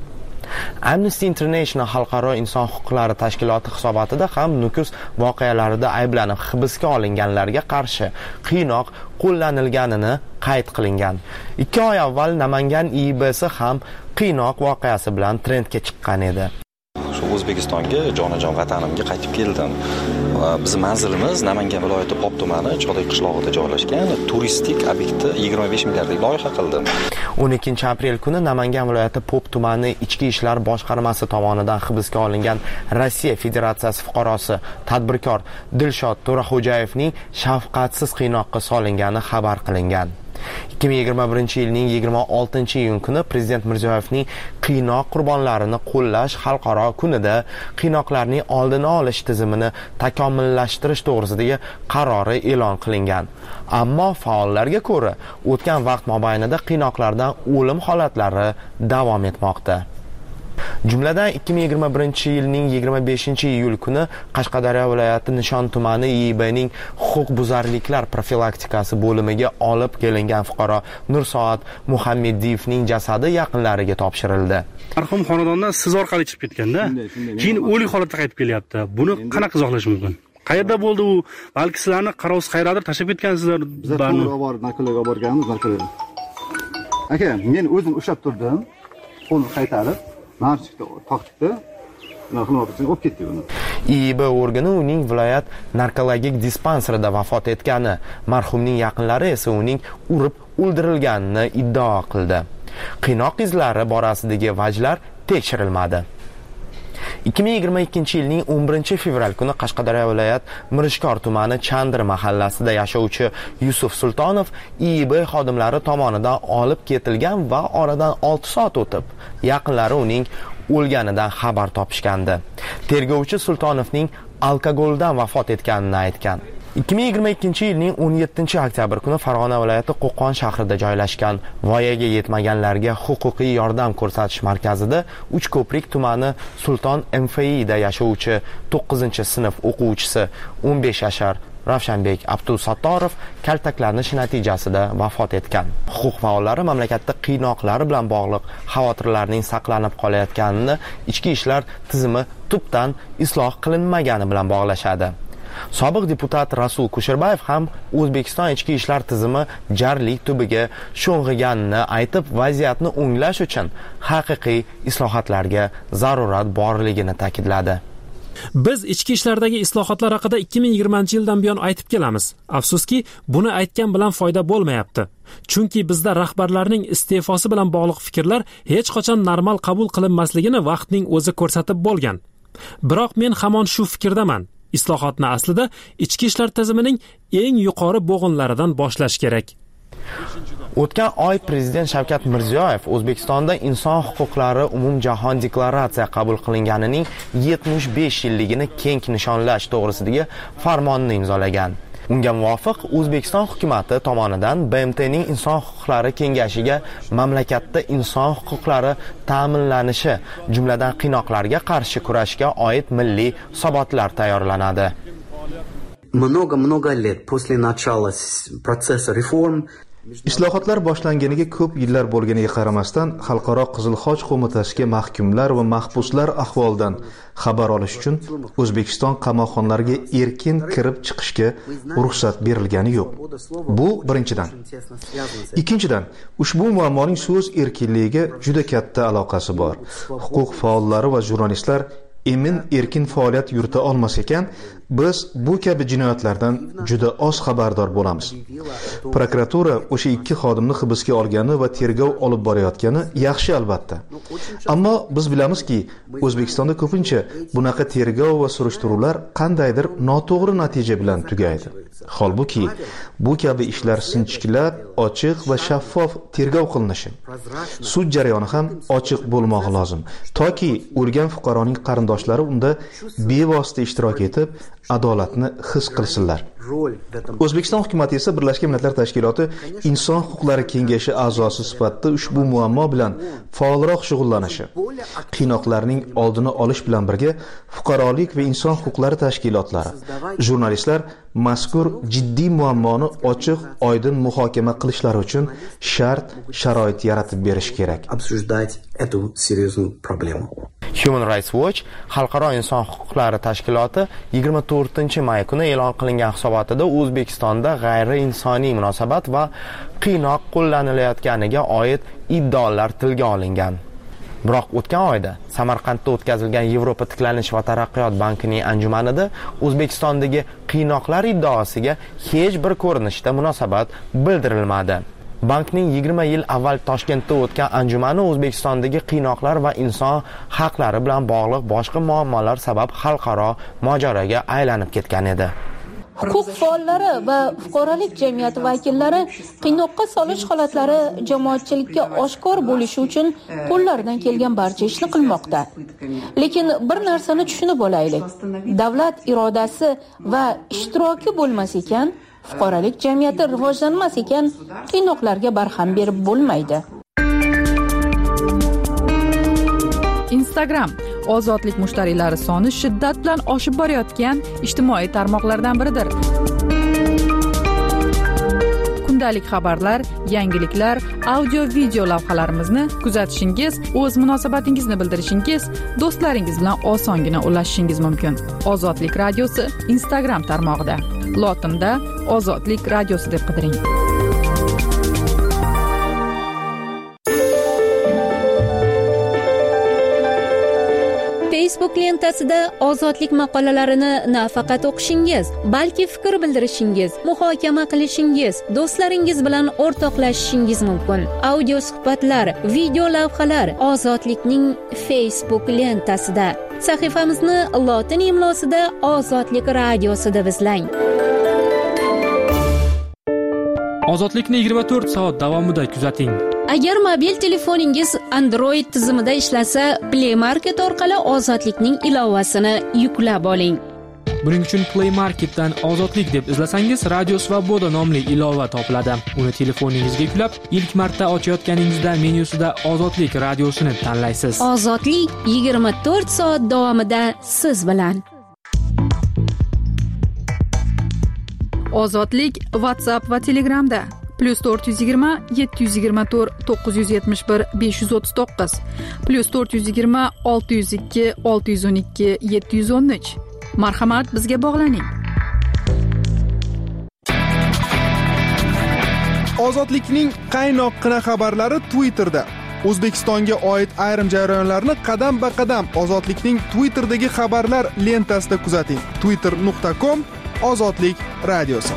S7: Amnesty International xalqaro inson huquqlari tashkiloti hisobotida ham Nukus voqealarida ayblanib hibsga olinganlarga qarshi qiynoq qo'llanilganini qayd qilingan. ikki oy avval Namangan I I B'si ham qiynoq voqeasi bilan trendga chiqqan edi.
S12: O'zbekistonga, jonajon vatanimga qaytib keldim. Bizning manzilimiz Namangan viloyati Pop tumani Cho'day qishlog'ida joylashgan turistik obyektni yigirma besh milliardlik loyiha qildim.
S7: o'n ikkinchi aprel kuni Namangan viloyati Pop tumani Ichki ishlar boshqarmasi tomonidan hibsga olingan Rossiya Federatsiyasi fuqarosi tadbirkor Dilshod To'raxo'jayevning shafqatsiz qiynoqqa solingani xabar qilingan. ikki ming yigirma birinchi yilning yigirma oltinchi iyun kuni Prezident Mirziyoyevning qiynoq qurbonlarini qo'llash xalqaro kunida qiynoqlarning oldini olish tizimini takomillashtirish to'g'risidagi qarori e'lon qilingan. Ammo faollarga ko'ra, o'tgan vaqt mobaynida qiynoqlardan o'lim holatlari davom etmoqda. Jumladan ikki ming yigirma birinchi yilning yigirma beshinchi iyul kuni Qashqadaryo viloyati Nishon tumani I I B'ning huquqbuzarliklar profilaktikasi bo'limiga olib kelingan fuqaro Nursoat Muhammediyevning jasadi yaqinlariga topshirildi.
S13: Marhum xonadondan siz orqali chiqib ketganda, keyin o'lik holatda qaytib kelyapti. Buni qanaqa izohlash mumkin? Qayerda bo'ldi u? Balki sizlarni qarovsiz qayerdadir tashlab ketgansizlar.
S14: Bizlarni olib naklga borganmiz, naklga. Aka, men o'zim ushlab turdim. Qo'lni qaytarib Narchikda toqchikda narxlarni olib ketdi uni.
S7: I I B organi uning viloyat narkologik dispanserida vafot etgani, marhumning yaqinlari esa uning urib o'ldirilganini iddao qildi. Qiynoq izlari borasidagi vajlar tekshirilmadi. ikki ming yigirma ikkinchi yilning o'n birinchi fevral kuni Qashqadaryo viloyat Mirishkor tumani Chandr mahallasida yashovchi Yusuf Sultonov I I B xodimlari tomonidan olib ketilgan va oradan olti soat o'tib yaqinlari uning o'lganidan xabar topishgandi. Tergovchi Sultonovning alkogoldan vafot etganini aytgan. ikki ming yigirma ikkinchi yilning o'n yettinchi oktyabr kuni Farg'ona viloyati Qo'qon shahrida joylashgan voyaga yetmaganlarga huquqiy yordam ko'rsatish markazida Uchko'prik tumani Sulton M F I da yashovchi to'qqizinchi sinf o'quvchisi o'n besh yashar Ravshanbek Abdusattorov kaltaklanish natijasida vafot etgan. Huquq faollari mamlakatda qiynoqlar bilan bog'liq xavotirlarning saqlanib qolayotganini ichki ishlar tizimi tubdan isloh qilinmagani bilan bog'lashadi. Sobiq deputat Rasul Kusherbayev ham O'zbekiston ichki ishlar tizimi jarlik tubiga sho'ng'iganini aytib, vaziyatni o'nglash uchun haqiqiy islohotlarga zarurat borligini ta'kidladi.
S4: Biz ichki ishlardagi islohotlar haqida ikki ming yigirmanchi yildan buyon aytib kelamiz. Afsuski, buni aytgan bilan foyda bo'lmayapti. Chunki bizda rahbarlarning iste'fosi bilan bog'liq fikrlar hech qachon normal qabul qilinmasligini vaqtning o'zi ko'rsatib bo'lgan. Biroq men hamon shu fikrdaman. Islohotni aslida ichki ishlar tizimining eng yuqori bo'g'inlaridan boshlash kerak.
S7: O'tgan oy Prezident Shavkat Mirziyoyev O'zbekistonda inson huquqlari umumjahon deklaratsiya qabul qilinganining yetmish besh yilligini keng nishonlash to'g'risidagi farmonni imzolagan. Unga muvofiq O'zbekiston hukumatı tomonidan B M T'ning inson huquqlari kengashiga mamlakatda inson huquqlari ta'minlanishi, jumladan qiynoqlarga qarshi kurashga oid milliy hisobotlar tayyorlanadi.
S10: Много-много лет после начала процесса реформ
S11: Islohotlar boshlanganiga ko'p yillar bo'lganiga qaramasdan, Xalqaro Qizil Xoch qo'mitasiga mahkumlar va mahbuslar ahvolidan xabar olish uchun O'zbekiston qamoqxonalariga erkin kirib chiqishga ruxsat berilgani yo'q. Bu birinchidan. Ikkinchidan, ushbu muammoning so'z erkinligiga juda katta aloqasi bor. Huquq faollari va jurnalistlar emin erkin faoliyat yurita olmas ekan, biz bu kabi jinoyatlardan juda oz xabardor bo'lamiz. Prokuratura o'sha ikki xodimni hibsga olgani va tergov olib borayotgani yaxshi albatta. Ammo biz bilamizki, O'zbekistonda ko'pincha bunaqa tergov va surishtiruvlar qandaydir noto'g'ri natija bilan tugaydi. Holbuki, bu kabi ishlar sinchiklab, ochiq va shaffof tergov qilinishi. Sud jarayoni ham ochiq bo'lmog'i lozim, toki o'lgan fuqaroning qarindoshlari unda bevosita ishtirok etib, adolatni his qilsinlar. O'zbekiston hukumatı esa Birlashgan Millatlar Tashkiloti Inson huquqlari kengashi a'zosi sifatida ushbu muammo bilan faolroq shug'ullanishi, qiynoqlarning oldini olish bilan birga fuqarolik va inson huquqlari tashkilotlari, jurnalistlar mazkur jiddiy muammoni ochiq, oydin muhokama qilishlari uchun shart sharoit yaratib berish kerak.
S7: Human Rights Watch Xalqaro inson huquqlari tashkiloti yigirma to'rtinchi may kuni e'lon qilingan hisobotida O'zbekistonda g'ayri-insoniy munosabat va qiynoq qo'llanilayotganiga oid iddaolar tilga olingan. Biroq o'tgan oyda Samarqandda o'tkazilgan Yevropa tiklanish va taraqqiyot bankining anjumanida O'zbekistondagi qiynoqlar iddaosiga hech bir ko'rinishda munosabat bildirilmadi. Bankning yigirma yil avval Toshkentda o'tgan anjumani O'zbekistondagi qiynoqlar va inson haqlari bilan bog'liq boshqa muammolar sabab xalqaro mojaroga aylanib ketgan edi.
S1: Huquq faollari va fuqarolik jamiyati vakillari qiynoqqa solish holatlari jamoatchilikka oshkor bo'lishi uchun qo'llaridan kelgan barcha ishni qilmoqda. Lekin bir narsani tushunib olaylik. Davlat irodasi va ishtiroki bo'lmas ekan, fuqarolik jamiyati rivojlanmas ekan, qiynoqlarga barham berib bo'lmaydi.
S3: Instagram ozodlik mushtariylari soni shiddat bilan oshib borayotgan ijtimoiy tarmoqlardan biridir. Kundalik xabarlar, yangiliklar, audio video lavhalarimizni kuzatishingiz, o'z munosabatingizni bildirishingiz, do'stlaringiz bilan osongina ulashishingiz mumkin. Ozodlik radiosi Instagram tarmog'ida. Lotinda Ozodlik radiosi deb qidiring.
S1: Facebook lentasida ozodlik maqolalarini nafaqat o'qishingiz, balki fikr bildirishingiz, muhokama qilishingiz, do'stlaringiz bilan o'rtoqlashishingiz mumkin. Audio suhbatlar, video lavhalar Ozodlikning Facebook lentasida. Sahifamizni lotin imlosida Ozodlik radiosi deb izlang.
S4: Ozodlikni yigirma to'rt soat davomida kuzating.
S1: Agar mobil telefoningiz Android tizimida ishlasa, Play Market orqali Ozodlikning ilovasini yuklab oling.
S4: Buning uchun Play Marketdan Ozodlik deb izlasangiz, Radio Svoboda nomli ilova topiladi. Uni telefoningizga yuklab, ilk marta ochayotganingizda menyusida Ozodlik radiosini tanlaysiz.
S1: Ozodlik yigirma to'rt soat davomida siz bilan.
S3: Ozodlik WhatsApp va Telegramda plus to'rt yuz yigirma yetti yuz yigirma to'rt to'qqiz yuz yetmish bir besh yuz o'ttiz to'qqiz plus to'rt yuz yigirma olti yuz ikki olti yuz o'n ikki yetti yuz o'n uch. Marhamat, bizga bog'laning.
S11: Ozodlikning qaynoqqina xabarlari Twitterda. O'zbekistonga oid ayrim jarayonlarni qadam-ba-qadam Ozodlikning Twitter'dagi xabarlar lentasida kuzating. twitter nuqta com Ozodlik radiosi.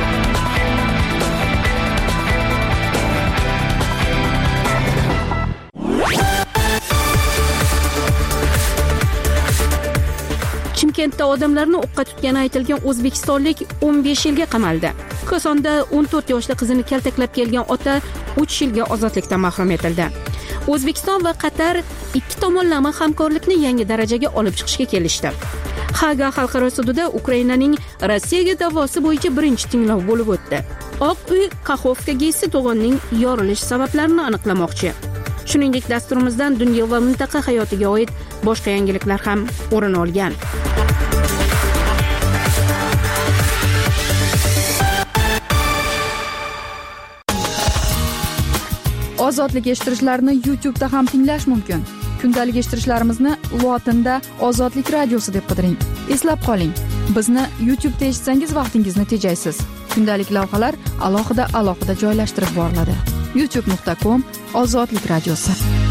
S1: Chimkentda odamlarni o'qqa tutgani aytilgan o'zbekistonlik o'n besh yilga qamaldi. Kosonda o'n to'rt yoshli qizini kaltaklab kelgan ota uch yilga ozodlikdan mahrum etildi. O'zbekiston va Qatar ikki tomonlama hamkorlikni yangi darajaga olib chiqishga kelishdi. Haga xalqaro sudida Ukrainaning Rossiyaga da'vosi bo'yicha birinchi tinglov bo'lib o'tdi. Oq uy Kaxovka gesi to'g'onining yorilish sabablarini aniqlamoqchi. Shuningdek, dasturimizdan dunyo va mintaqa hayotiga oid boshqa yangiliklar ham o'rin olgan.
S3: Ozodlik eshittirishlarni YouTube da ham tinglash mumkin. Kundalik eshittirishlarimizni lotinda Ozodlik radiosi deb qidiring. Eslab qoling, bizni YouTube da eshitsangiz vaqtingizni tejaysiz. Kundalik lavhalar alohida alohida joylashtirib boriladi. youtube nuqta com Ozodlik radiosi.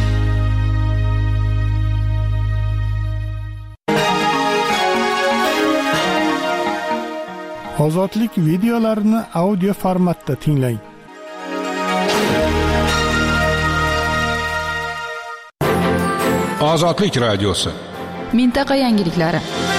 S5: Ozodlik videolarini audio formatda tinglang.
S15: Ozodlik radiosi.
S3: Mintaqa yangiliklari.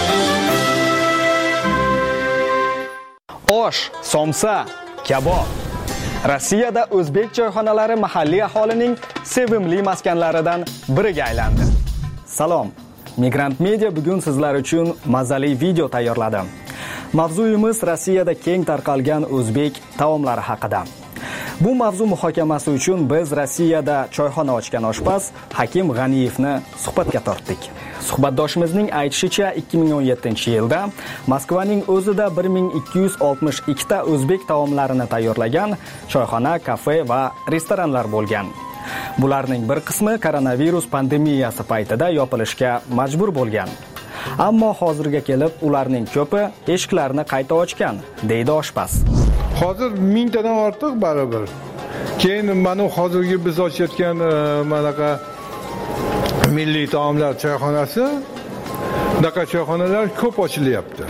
S16: Osh, somsa, kabob. Rossiyada o'zbek choyxonalari mahalliy aholining sevimli maskanlaridan biriga aylandi. Salom. Migrant Media bugun sizlar uchun mazali video tayyorladi. Mavzuyimiz Rossiyada keng tarqalgan o'zbek taomlari haqida. Bu mavzu muhokamasi uchun biz Rossiyada choyxona ochgan oshpaz Hakim G'aniyevni suhbatga tortdik. Suhbatdoshimizning aytishicha, ikki ming o'n yettinchi yilda Moskvaning o'zida bir ming ikki yuz oltmish ikki ta o'zbek taomlarini tayyorlagan choyxona, kafe va restoranlar bo'lgan. Bularning bir qismi koronavirus pandemiyasi paytida yopilishga majbur bo'lgan. Ammo hozirga kelib ularning ko'pi eshiklarini qayta ochgan, deydi oshpaz.
S15: Hozir mingtadan ortiq baribir. Keyin mana hozirgi biz ochayotgan manaqa milliy taomlar choyxonasi, bunaqa choyxonalar ko'p ochilyapti.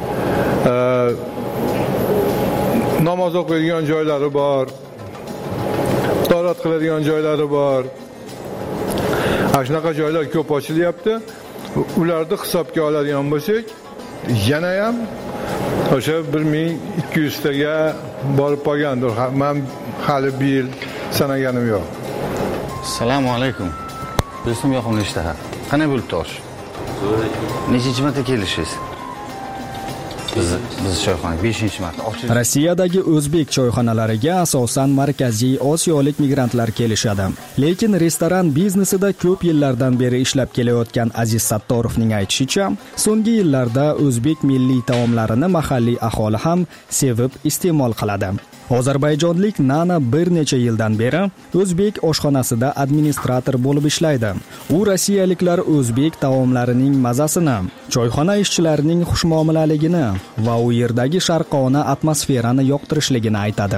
S15: Namoz o'qiydigan joylari bor, ziyorat qiladigan joylari bor. Shunaqa joylar ko'p ochilyapti. Ularni hisobga oladigan bo'lsak, yana ham o'sha bir ming ikki yuz taga borib qolgandir. Men hali bir yil sanaganim yo'q.
S17: Assalomu alaykum. Do'stim yoqimli ishtaha. Qanday bo'lib tosh? Nechinchi marta kelishingiz? Biz biz choyxona beshinchi marta.
S16: Rossiyadagi o'zbek choyxonalariga asosan markaziy osiyolik migrantlar kelishadi. Lekin restoran biznesida ko'p yillardan beri ishlab kelayotgan Aziz Sattorovning aytishicha, so'nggi yillarda o'zbek milliy taomlarini mahalliy aholi ham sevib iste'mol qiladi. Ozarbayjonlik Nana bir necha yildan beri o'zbek oshxonasida administrator bo'lib ishlaydi. U rossiyaliklar o'zbek taomlarining mazasini, choyxona ishchilarining xushmuomalaligini va u yerdagi sharqona atmosferani yoqtirishligini aytadi.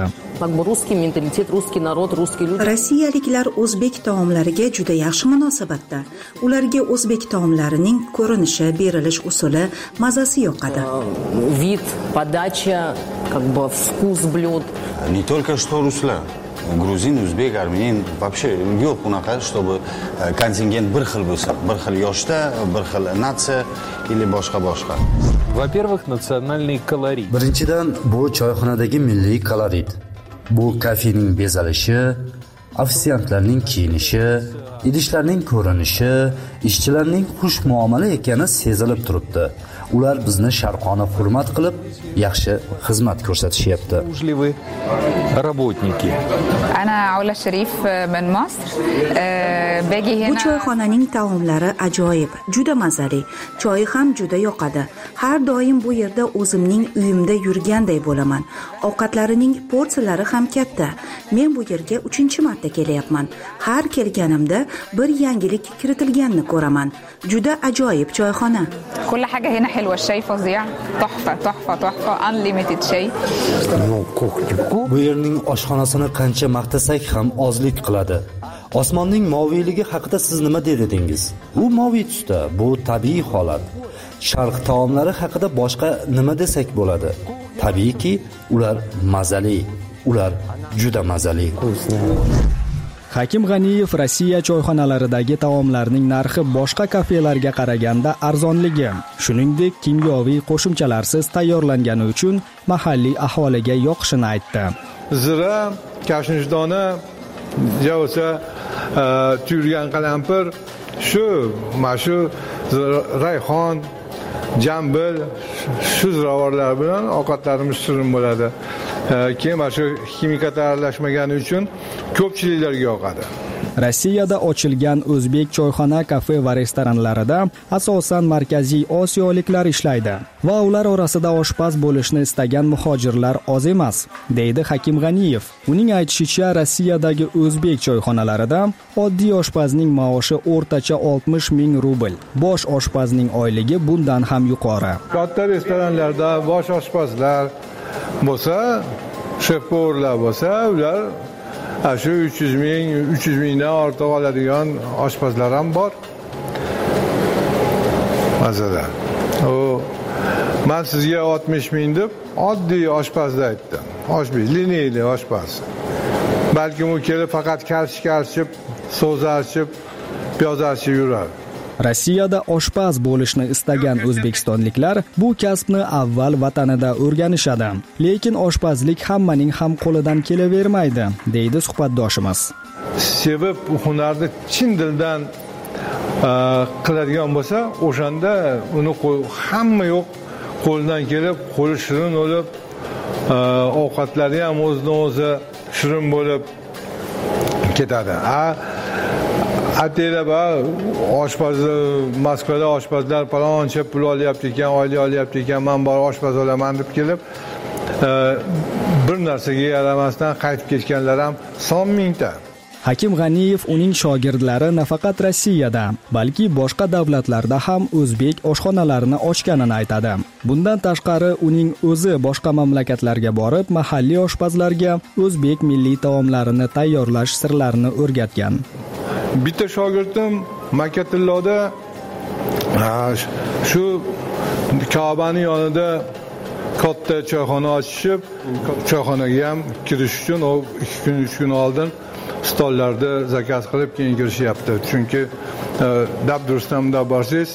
S18: Rossiyaliklar o'zbek taomlariga juda yaxshi munosabatda. Ularga o'zbek taomlarining ko'rinishi, berilish usuli, mazasi yoqadi.
S19: Вид, подача, как бы вкус блюд.
S17: Не только что ruslar, gruzin, o'zbek, armen, вообще yo'q unaqa, чтобы kontingent bir xil bo'lsa, bir xil yoshda, bir xil natsiya или boshqa-boshqa.
S20: Во-первых, национальный колорит.
S21: Birinchidan, bu choyxonadagi milliy kolorit. Bu kafening bezalishi, ofisiantlarning kiyinishi, idishlarning ko'rinishi, ishchilarning xush muomala ekani sezilib turibdi. Ular bizni sharqona hurmat qilib, yaxshi xizmat ko'rsatishyapti.
S20: Ужливые работники.
S22: Ana Aula Sharif min Misr. Bagi
S18: Bu choyxonaning taomlari ajoyib, juda mazali. Choyi ham juda yoqadi. Har doim bu yerda o'zimning uyimda yurganday bo'laman. Ovqatlarining porsiyalari ham katta. Men bu yerga uchinchi marta kelyapman. Har kelganimda bir yangilik kiritilganini ko'raman. Juda ajoyib choyxona.
S22: Kull haga hina حلوة الشاي فظيع تحفة تحفة تحفة unlimited شاي.
S21: Bu yerning oshxonasini qancha maqtasak ham ozlik qiladi. Osmonning moviyligi haqida siz nima der edingiz? U moviy tusda, bu tabiiy holat. Sharq taomlari haqida boshqa nima desak bo'ladi? Tabiiyki, ular mazali, ular juda mazali.
S16: Hakim G'aniyev Rossiya choyxonalaridagi taomlarning narxi boshqa kafelarga qaraganda arzonligi, shuningdek kimyoviy qo'shimchalarsiz tayyorlangani uchun mahalliy aholiga yoqishini aytdi.
S15: Zira, kashnushdona, bo'lsa tuyulgan qalampir, shu, mana shu rayhon, jambil, shu ziravorlar bilan ovqatlarimiz shirin bo'ladi. Keyin mana shu kimikatlar aralashmagani uchun ko'pchiliklarga yoqadi.
S16: Rossiyada ochilgan o'zbek choyxona, kafe va restoranlarida asosan Markaziy Osiyoliklar ishlaydi va ular orasida oshpaz bo'lishni istagan muhojirlar oz emas, deydi Hakim G'aniyev. Uning aytishicha, Rossiyadagi o'zbek choyxonalarida oddiy oshpazning maoshi o'rtacha oltmish ming rubl. Bosh oshpazning oyligi bundan ham yuqori.
S15: Katta restoranlarda bosh oshpazlar bo'lsa, shef-povurlar bo'lsa, ular shu uch yuz ming, uch yuz mingdan ortiq oladigan oshpazlar ham bor. Masalan, o men sizga oltmish ming deb oddiy oshpazni aytdim. Oshpaz, lineyli oshpaz. Balki u kelib faqat kartoshka archib, so'z archib, piyoz archib yuradi.
S16: Rossiyada oshpaz bo'lishni istagan o'zbekistonliklar bu kasbni avval vatanida o'rganishadi. Lekin oshpazlik hammaning ham qo'lidan kelavermaydi, deydi suhbatdoshimiz.
S15: Sevib hunarni chin dildan qiladigan bo'lsa, o'shanda uni hamma yo'q qo'ldan kelib, qo'li shirin bo'lib, ovqatlari ham o'zidan o'zi shirin bo'lib ketadi. Ha, Atela oshpazni Moskvada oshpazlar paloncha pul olyapti ekan, oylik olyapti ekan, men bor oshpaz olaman deb kelib, bir narsaga yaramasdan qaytib ketganlar ham son mingta.
S16: Hakim G'aniyev uning shogirdlari nafaqat Rossiyada, balki boshqa davlatlarda ham o'zbek oshxonalarini ochganini aytadi. Bundan tashqari uning o'zi boshqa mamlakatlarga borib, mahalliy oshpazlarga o'zbek milliy taomlarini tayyorlash sirlarini o'rgatgan.
S15: Bitta shogirdim Makkatilloda shu Ka'baning yonida katta choyxona ochishib, choyxonaga ham kirish uchun u ikki kun, uch kun oldin stollarda zakaz qilib keyin kirishyapti. Chunki dabdurustamda borsangiz,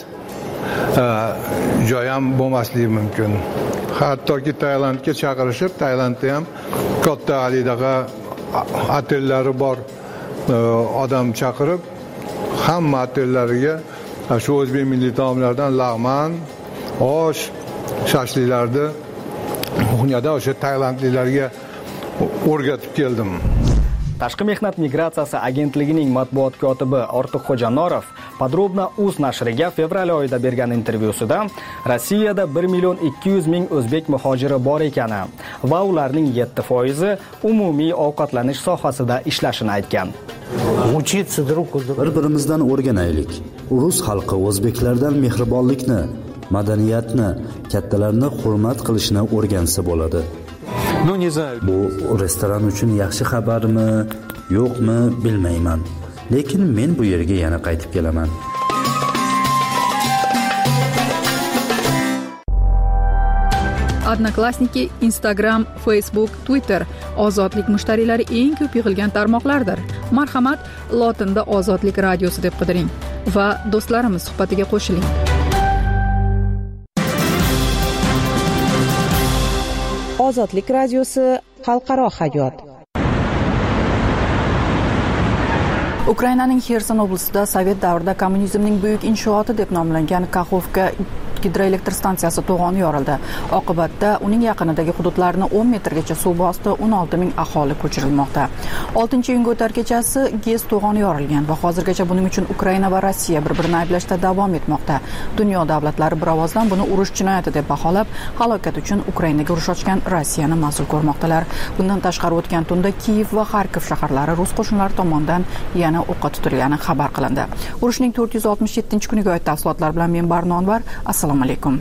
S15: joy ham bo'lmasligi mumkin. Hattoki Tailandga chaqirishib, Tailandda ham katta alidaga otellari bor odam chaqirib, hamma otellariga shu o'zbek milliy taomlaridan lag'man, osh, shashliklarni Bunyada o'sha tailandliklarga o'rgatib keldim.
S16: Tashqi mehnat migratsiyasi agentligining matbuot kotibi Ortiqxo'ja Norov Podrobna uz nashriga fevral oyida bergan intervyusida Rossiyada bir million ikki yuz ming o'zbek muhojiri bor ekani va ularning yetti foizi umumiy ovqatlanish sohasida ishlashini aytgan.
S21: Bir-birimizdan o'rganaylik. Rus xalqi o'zbeklardan mehribonlikni, madaniyatni, kattalarni hurmat qilishni o'rgansa bo'ladi. Bu restoran uchun yaxshi xabarmi, yo'qmi bilmayman. Lekin men bu yerga yana qaytib kelaman.
S3: Odnoklassniki, Instagram, Facebook, Twitter ozodlik mushtariylari eng ko'p yig'ilgan tarmoqlardir. Marhamat, lotinda Ozodlik radiosi deb qidiring va do'stlarimiz suhbatiga qo'shiling.
S2: Ozodlik radiosi xalqaro hayot.
S3: Ukrainaning Xerson oblastida Sovet davrida kommunizmning buyuk inshooti deb nomlangan Kaxovka gidroelektr stansiyasi to'g'oni yorildi. Oqibatda uning yaqinidagi hududlarni o'n metrgacha suv bosdi, o'n olti ming aholi ko'chirilmoqda. oltinchi iyunga o'tar kechasi Gez to'g'oni yorilgan va hozirgacha buning uchun Ukraina va Rossiya bir-birini ayblashda davom etmoqda. Dunyo davlatlari bir ovozdan buni urush jinoyati deb baholab, halokat uchun Ukrainaga urush ochgan Rossiyani mas'ul ko'rmoqdalar. Bundan tashqari o'tgan tunda Kiyev va Xarkov shaharlari rus qo'shinlari tomonidan yana o'qqa tutilgani xabar qilindi. Urushning to'rt yuz oltmish yettinchi kuniga oid tafsilotlar bilan men Barnon var. Assalomu assalomu alaykum.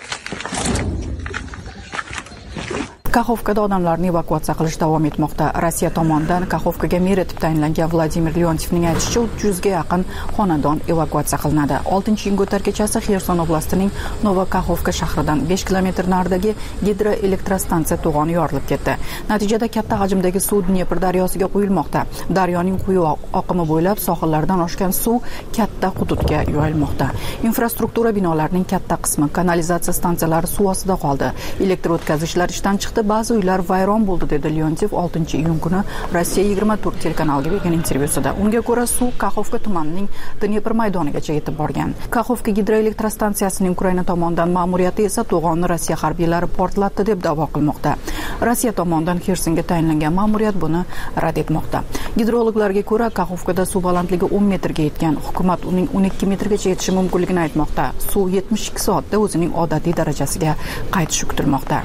S3: Kaxovkada odamlarni evakuatsiya qilish davom etmoqda. Rossiya tomonidan Kaxovkaga mer etib tayinlangan Vladimir Leontievning aytishicha, uch yuzga yaqin xonadon evakuatsiya qilinadi. oltinchi iyun kechasi Xerson oblastining Novakaxovka shahridan besh kilometr naridagi gidroelektrostansiya to'g'oni yorilib ketdi. Natijada katta hajmdagi suv Dnepr daryosiga quyilmoqda. Daryoning quyi oqimi bo'ylab sohillardan oshgan suv katta hududga yoyilmoqda. Infrastruktura binolarining katta qismi, kanalizatsiya stansiyalari suv ostida qoldi. Elektr o'tkazgichlar ishdan chiqdi. Ba'zi uylar vayron bo'ldi, dedi Leontiev oltinchi iyun kuni Rossiya yigirma to'rt telekanaliga bergan intervyusida. Unga ko'ra, suv Kaxovka tumanining Dnepr maydonigacha yetib borgan. Kaxovka gidroelektrostansiyasining Ukraina tomonidan ma'muriyati esa to'g'onni Rossiya harbiylari portlatdi deb da'vo qilmoqda. Rossiya tomonidan Xersonga tayinlangan ma'muriyat buni rad etmoqda. Gidrologlarga ko'ra, Kaxovkada suv balandligi o'n metrga yetgan. Hukumat uning o'n ikki metrgacha yetishi mumkinligini aytmoqda. Suv yetmish ikki soatda o'zining odatiy darajasiga qaytishi kutilmoqda.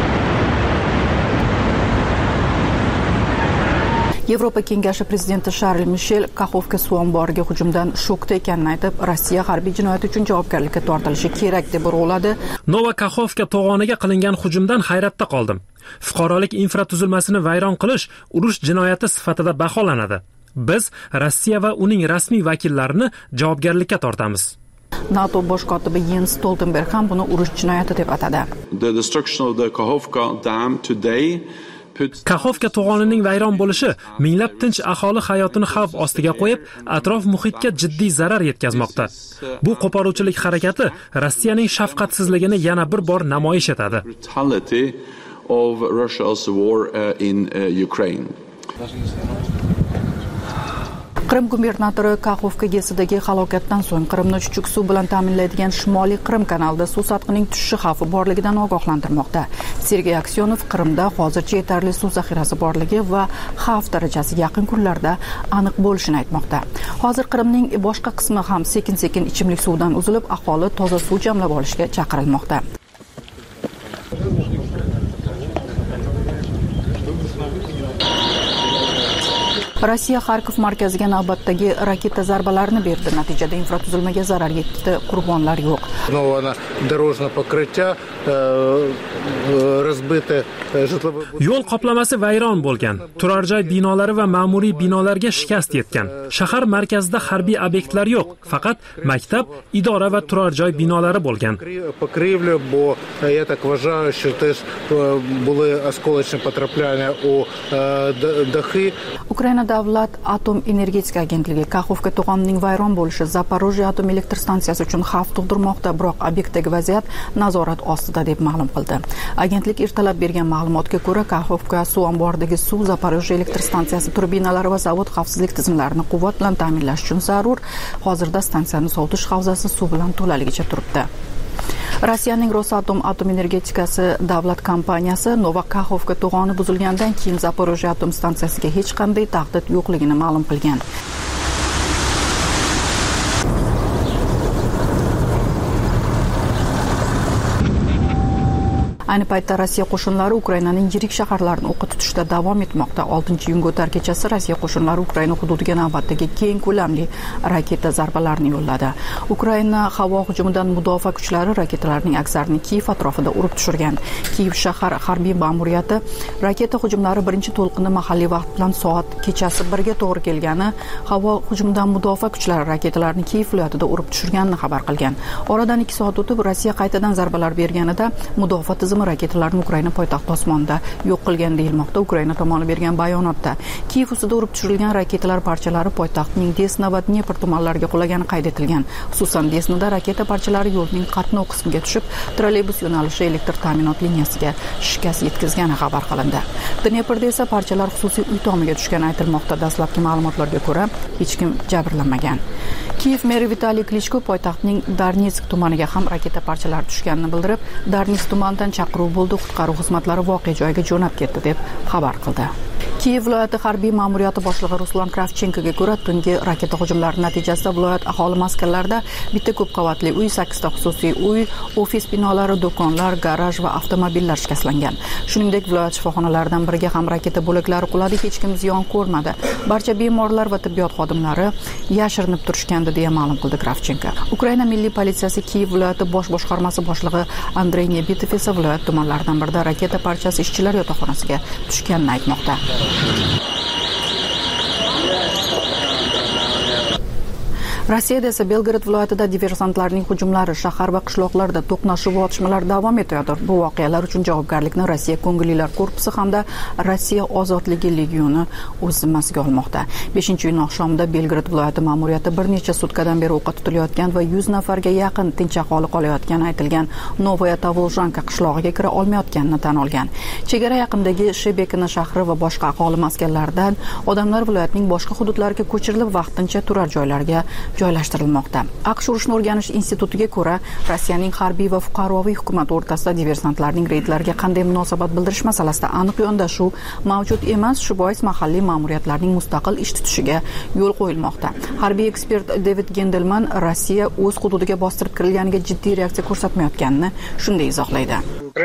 S3: Yevropa Kengashi prezidenti Sharl Mishel Kaxovka suv omboriga hujumdan shokda ekanini aytib, Rossiya harbiy jinoyat uchun javobgarlikka tortilishi kerak deb urg'uladi.
S4: Novakaxovka to'g'oniga qilingan hujumdan hayratda qoldim. Fuqarolik infratuzilmasini vayron qilish urush jinoyati sifatida baholanadi. Biz Rossiya va uning rasmiy vakillarini javobgarlikka tortamiz.
S3: NATO bosh kotibi Jens Stoltenberg ham buni urush jinoyati deb atadi.
S6: The destruction of the Kakhovka dam today
S4: Kaxovka to'g'onining vayron bo'lishi minglab tinch aholi hayotini xavf ostiga qo'yib, atrof muhitga jiddiy zarar yetkazmoqda. Bu qo'poruvchilik harakati Rossiyaning shafqatsizligini yana bir bor namoyish etadi.
S3: Qrim gubernatori Kaxovka gesidagi halokatdan so'ng Qrimni chuchuk suv bilan ta'minlaydigan Shimoliy Qrim kanalida suv sathining tushishi xavfi borligidan ogohlantirmoqda. Sergey Aksyonov Qrimda hozircha yetarli suv zaxirasi borligi va xavf darajasi yaqin kunlarda aniq bo'lishini aytmoqda. Hozir Qrimning boshqa qismi ham sekin-sekin ichimlik suvdan uzilib, aholi toza suv jamlab olishga chaqirilmoqda. Rossiya Xarkov markaziga navbatdagi raketa zarbalarini berdi. Natijada infratuzilmaga zarar yetdi, qurbonlar yo'q.
S4: Yo'l qoplamasi vayron bo'lgan. Turar joy binolari va ma'muriy binolarga shikast yetgan. Shahar markazida harbiy obyektlar yo'q, faqat maktab, idora va turar joy binolari bo'lgan.
S3: Ukraina davlat atom energetika agentligi Kaxovka to'g'onining vayron bo'lishi Zaporojye atom elektr stansiyasi uchun xavf tug'dirmoqda, biroq obyektdagi vaziyat nazorat ostida deb ma'lum qildi. Agentlik ertalab bergan ma'lumotga ko'ra, Kaxovka suv omboridagi suv Zaporojye elektr stansiyasi turbinalari va zavod xavfsizlik tizimlarini quvvat bilan ta'minlash uchun zarur. Hozirda stansiyani sovutish havzasi suv bilan to'laligicha turibdi. Rossiyaning Rosatom atom energetikasi davlat kompaniyasi Novakaxovka to'g'oni buzilgandan keyin Zaporojye atom stansiyasiga hech qanday tahdid yo'qligini ma'lum qilgan. Ayni paytda Rossiya qo'shinlari Ukrainaning yirik shaharlarini o'qqa tutishda davom etmoqda. oltinchi iyun kechasi Rossiya qo'shinlari Ukraina hududiga navbatdagi keng ko'lamli raketa zarbalarini yo'lladi. Ukraina havo hujumidan mudofaa kuchlari raketalarning aksarini Kiyev atrofida urib tushirgan. Kiyev shahar harbiy ma'muriyati raketa hujumlari birinchi to'lqini mahalliy vaqt bilan soat kechasi birga to'g'ri kelgani, havo hujumidan mudofaa kuchlari raketalarni Kiyev viloyatida urib tushirganini xabar qilgan. Oradan ikki soat o'tib Rossiya qaytadan zarbalar berganida mudofaa tizimi raketalarni Ukraina poytaxti osmonida yo'q qilgan deyilmoqda. Ukraina tomoni bergan bayonotda Kiyev ustida urib tushirilgan raketalar parchalari poytaxtning Desna va Dnepr tumanlariga qulagani qayd etilgan. Xususan Desnada raketa parchalari yo'lning qatnov qismiga tushib, trolleybus yo'nalishi elektr ta'minot liniyasiga shikast yetkazgani xabar qilindi. Dneprda esa parchalar xususiy uy tomiga tushgani aytilmoqda. Dastlabki ma'lumotlarga ko'ra, hech kim jabrlanmagan. Kiyev meri Vitaliy Klichko poytaxtning Darnetsk tumaniga ham raketa parchalari tushganini bildirib, Darnetsk tumanidan chaqiruv bo'ldi, qutqaruv xizmatlari voqea joyiga jo'nab ketdi deb xabar qildi. Kiyev viloyati harbiy ma'muriyati boshlig'i Ruslan Kravchenkoga ko'ra, tungi raketa hujumlari natijasida viloyat aholi maskanlarida bitta ko'p qavatli uy, sakkizta xususiy uy, ofis binolari, do'konlar, garaj va avtomobillar shikastlangan. Shuningdek, viloyat shifoxonalaridan biriga ham raketa bo'laklari quladi, hech kim ziyon ko'rmadi. Barcha bemorlar va tibbiyot xodimlari yashirinib turishgandi, deya ma'lum qildi Kravchenko. Ukraina milliy politsiyasi Kiyev viloyati bosh boshqarmasi boshlig'i Andrey Nebitov esa viloyat tumanlaridan birida raketa parchasi ishchilar yotoqxonasiga tushganini aytmoqda. Rossiyada esa Belgrad viloyatida diversantlarning hujumlari, shahar va qishloqlarda to'qnashuv va otishmalar davom etayotir. Bu voqealar uchun javobgarlikni Rossiya ko'ngillilar korpusi hamda Rossiya ozodligi legioni o'z zimmasiga olmoqda. beshinchi iyun oqshomida Belgrad viloyati ma'muriyati bir necha sutkadan beri o'qqa tutilayotgan va yuz nafarga yaqin tinch aholi qolayotgani aytilgan Novaya Tovolzhanka qishlog'iga kira olmayotganini tan olgan. Chegara yaqinidagi Shebekina shahri va boshqa aholi maskanlaridan odamlar viloyatning boshqa hududlariga ko'chirilib, vaqtincha turar joylarga joylashtirilmoqda. AQSh urushni o'rganish institutiga ko'ra, Rossiyaning harbiy va fuqaroviy hukumat o'rtasida diversantlarning reydlariga qanday munosabat bildirish masalasida aniq yondashuv mavjud emas. Shu bois mahalliy ma'muriyatlarning mustaqil ish tutishiga yo'l qo'yilmoqda. Harbiy ekspert David Gendelman Rossiya o'z hududiga bostirib kirilganiga jiddiy reaksiya ko'rsatmayotganini shunday izohlaydi.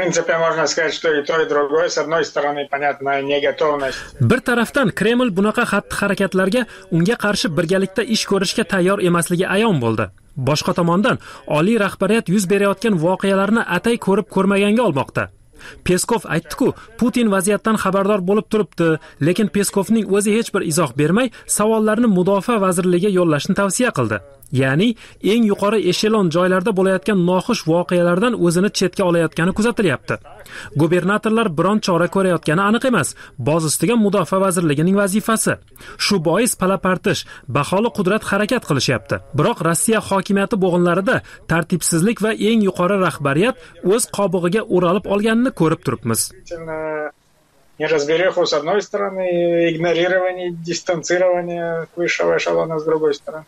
S4: Bir tarafdan Kreml bunaqa xatti-harakatlarga unga qarshi birgalikda ish ko'rishga tayyor emasligi ayon bo'ldi. Boshqa tomondan oliy rahbariyat yuz berayotgan voqealarni atay ko'rib ko'rmaganga olmoqda. Peskov aytdi-ku, Putin vaziyatdan xabardor bo'lib turibdi, lekin Peskovning o'zi hech bir izoh bermay, savollarni mudofaa vazirligiga yo'llashni tavsiya qildi. Ya'ni eng yuqori eshelon joylarda bo'layotgan noxush voqealardan o'zini chetga olayotgani kuzatilyapti. Gubernatorlar biron chora ko'rayotgani aniq emas. Boz ustiga mudofaa vazirligining vazifasi. Shu bois palapartish, baholi qudrat harakat qilishyapti. Biroq Rossiya hokimiyati bo'g'inlarida tartibsizlik va eng yuqori rahbariyat o'z qobig'iga o'ralib olganini ko'rib turibmiz.
S8: Неразбериху с одной стороны, игнорирование, дистанцирование высшего эшелона с другой стороны.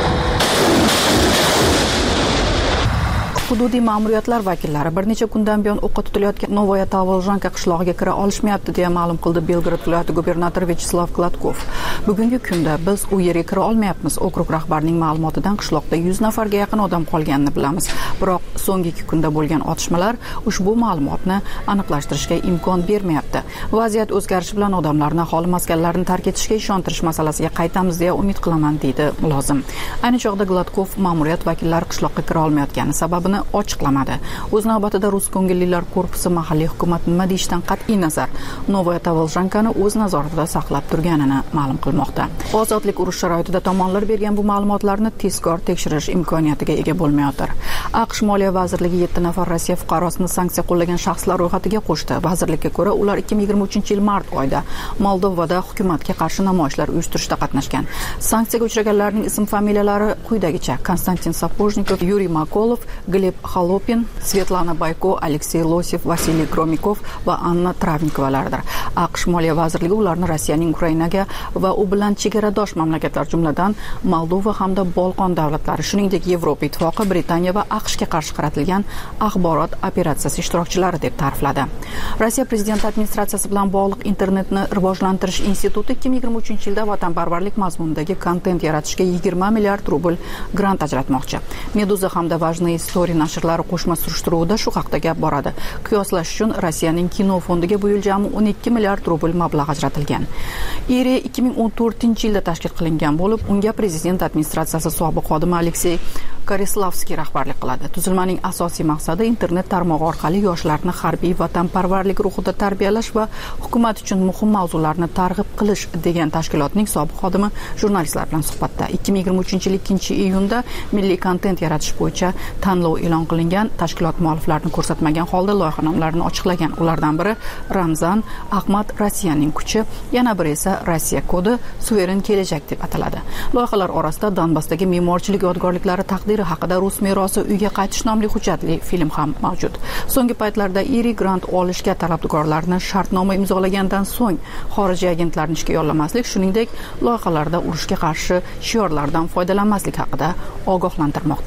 S3: Hududiy ma'muriyatlar vakillari bir necha kundan buyon o'qqa tutilayotgan Novaya Tovolzhanka qishlog'iga kira olishmayapti, deya ma'lum qildi Belgrad viloyati gubernatori Vyacheslav Gladkov. Bugungi kunda biz u yerga kira olmayapmiz. Okrug rahbarining ma'lumotidan qishloqda yuz nafarga yaqin odam qolganini bilamiz. Biroq so'nggi ikki kunda bo'lgan otishmalar ushbu ma'lumotni aniqlashtirishga imkon bermayapti. Vaziyat o'zgarishi bilan odamlarni aholi maskanlarini tark etishga ishontirish masalasiga qaytamiz, deya umid qilaman, deydi mulozim. Ayni chog'da Gladkov ma'muriyat vakillari qishloqqa kira olmayotgani sababini ochiqlamadi. O'z navbatida Rus ko'ngillilar korpusi mahalliy hukumat nima deyishdan qat'iy nazar Novaya Tovolzhankani o'z nazoratida saqlab turganini ma'lum qilmoqda. Ozodlik urush sharoitida tomonlar bergan bu ma'lumotlarni tezkor tekshirish imkoniyatiga ega bo'lmayotir. AQSh Moliya vazirligi yetti nafar Rossiya fuqarosini sanksiya qo'llagan shaxslar ro'yxatiga qo'shdi. Vazirlikka ko'ra, ular ikki ming yigirma uchinchi yil mart oyida Moldovada hukumatga qarshi namoyishlar uyushtirishda qatnashgan. Sanksiyaga uchraganlarning ism-familiyalari quyidagicha: Konstantin Sapojnikov, Yuriy Makolov, Gleb Xalopin, Svetlana Bayko, Aleksey Losev, Vasiliy Gromikov va Anna Travnikovalardir. AQSh Moliya vazirligi ularni Rossiyaning Ukrainaga va u bilan chegaradosh mamlakatlar jumladan Moldova hamda Bolqon davlatlari, shuningdek Yevropa Ittifoqi, Britaniya va AQShga qarshi qaratilgan axborot operatsiyasi ishtirokchilari deb ta'rifladi. Rossiya prezidenti administratsiyasi bilan bog'liq internetni rivojlantirish instituti ikki ming yigirma uchinchi yilda vatanparvarlik mazmunidagi kontent yaratishga yigirma milliard rubl grant ajratmoqchi. Meduza hamda Vajniy Story nashrlari qo'shma surishtiruvida shu haqda gap boradi. Qiyoslash uchun Rossiyaning kino fondiga bu yil jami o'n ikki milliard rubl mablag' ajratilgan. I R I ikki ming o'n to'rtinchi yilda tashkil qilingan bo'lib, unga prezident administratsiyasi sobiq xodimi Aleksey Karislavskiy rahbarlik qiladi. Tuzilmaning asosiy maqsadi internet tarmog'i orqali yoshlarni harbiy vatanparvarlik ruhida tarbiyalash va hukumat uchun muhim mavzularni targ'ib qilish, degan tashkilotning sobiq xodimi jurnalistlar bilan suhbatda. ikki ming yigirma uchinchi yil ikkinchi iyunda milliy kontent yaratish bo'yicha tanlov e'lon qilingan. Tashkilot mualliflarini ko'rsatmagan holda loyiha nomlarini ochiqlagan. Ulardan biri Ramzan Ahmad Rossiyaning kuchi, yana biri esa Rossiya kodi suveren kelajak deb ataladi. Loyihalar orasida Donbassdagi me'morchilik yodgorliklari taqdiri haqida Rus merosi uyga qaytish nomli hujjatli film ham mavjud. So'nggi paytlarda iri grant olishga talabgorlarni shartnoma imzolagandan so'ng xorijiy agentlarni ishga yollamaslik, shuningdek loyihalarda urushga qarshi shiorlardan foydalanmaslik haqida ogohlantirmoqda.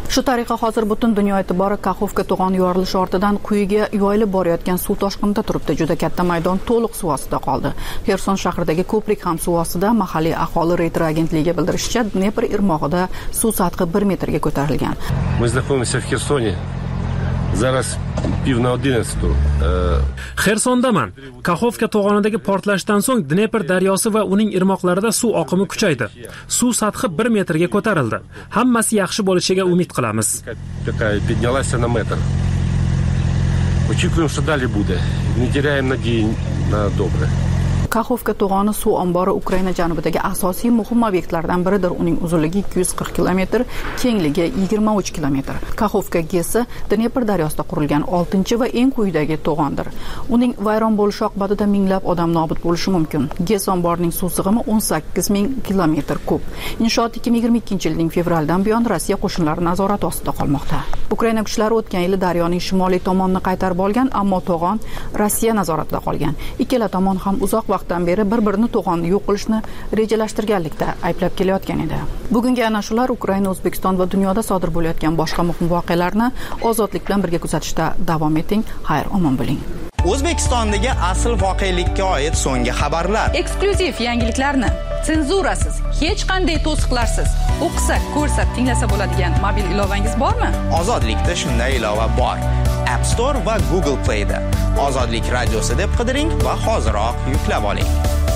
S3: Shu tariqa hozir butun dunyo e'tibori Kaxovka to'g'oni yorilishi ortidan quyiga yoyilib borayotgan suv toshqinida turibdi. Juda katta maydon to'liq suv ostida qoldi. Xerson shahridagi ko'prik ham suv ostida. Mahalliy aholi Reuters agentligiga bildirishicha, Dnepr irmog'ida suv sathi bir metrga ko'tarilgan.
S9: Мы находимся в Херсоне. Zaraz piv na одиннадцатую.
S4: Xersondaman. Kaxovka to'g'onidagi portlashdan so'ng Dnepr daryosi va uning irmoqlarida suv oqimi kuchaydi. Suv sathi bir metrga ko'tarildi. Hammasi yaxshi bo'lishiga umid qilamiz.
S9: Такая поднялась на метр. Очікуємо, що далі буде. Не теряем надії на добре.
S3: Kaxovka to'g'oni suv ombori Ukraina janubidagi asosiy muhim obyektlardan biridir. Uning uzunligi ikki yuz qirq kilometr, kengligi yigirma uch kilometr. Kaxovka GESi Dnepr daryosida qurilgan oltinchi va eng quyidagi to'g'ondir. Uning vayron bo'lishi oqibatida minglab odam nobud bo'lishi mumkin. GES omborining suv sig'imi o'n sakkiz ming kilometr kub. Inshoot ikki ming yigirma ikkinchi yilning fevraldan buyon Rossiya qo'shinlari nazorati ostida qolmoqda. Ukraina kuchlari o'tgan yili daryoning shimoliy tomonini qaytarib olgan, ammo to'g'on Rossiya nazoratida qolgan. Ikkala tomon ham uzoq vaqtdan beri bir-birini to'g'onni yo'q qilishni rejalashtirganlikda ayblab kelayotgan edi. Bugungi ana shular Ukraina, O'zbekiston va dunyoda sodir bo'layotgan boshqa muhim voqealarni ozodlik bilan birga kuzatishda davom eting. Xayr, omon bo'ling.
S12: O'zbekistondagi asl voqelikka oid so'nggi xabarlar,
S3: eksklyuziv yangiliklarni senzurasiz, hech qanday to'siqlarsiz o'qisa, ko'rsa, tinglasa bo'ladigan mobil ilovangiz bormi?
S12: Ozodlikda shunday ilova bor. App Store va Google Play da Ozodlik radiosi deb qidiring va hoziroq yuklab oling.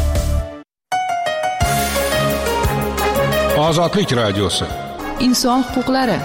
S23: Ozodlik radiosi.
S3: Inson huquqlari.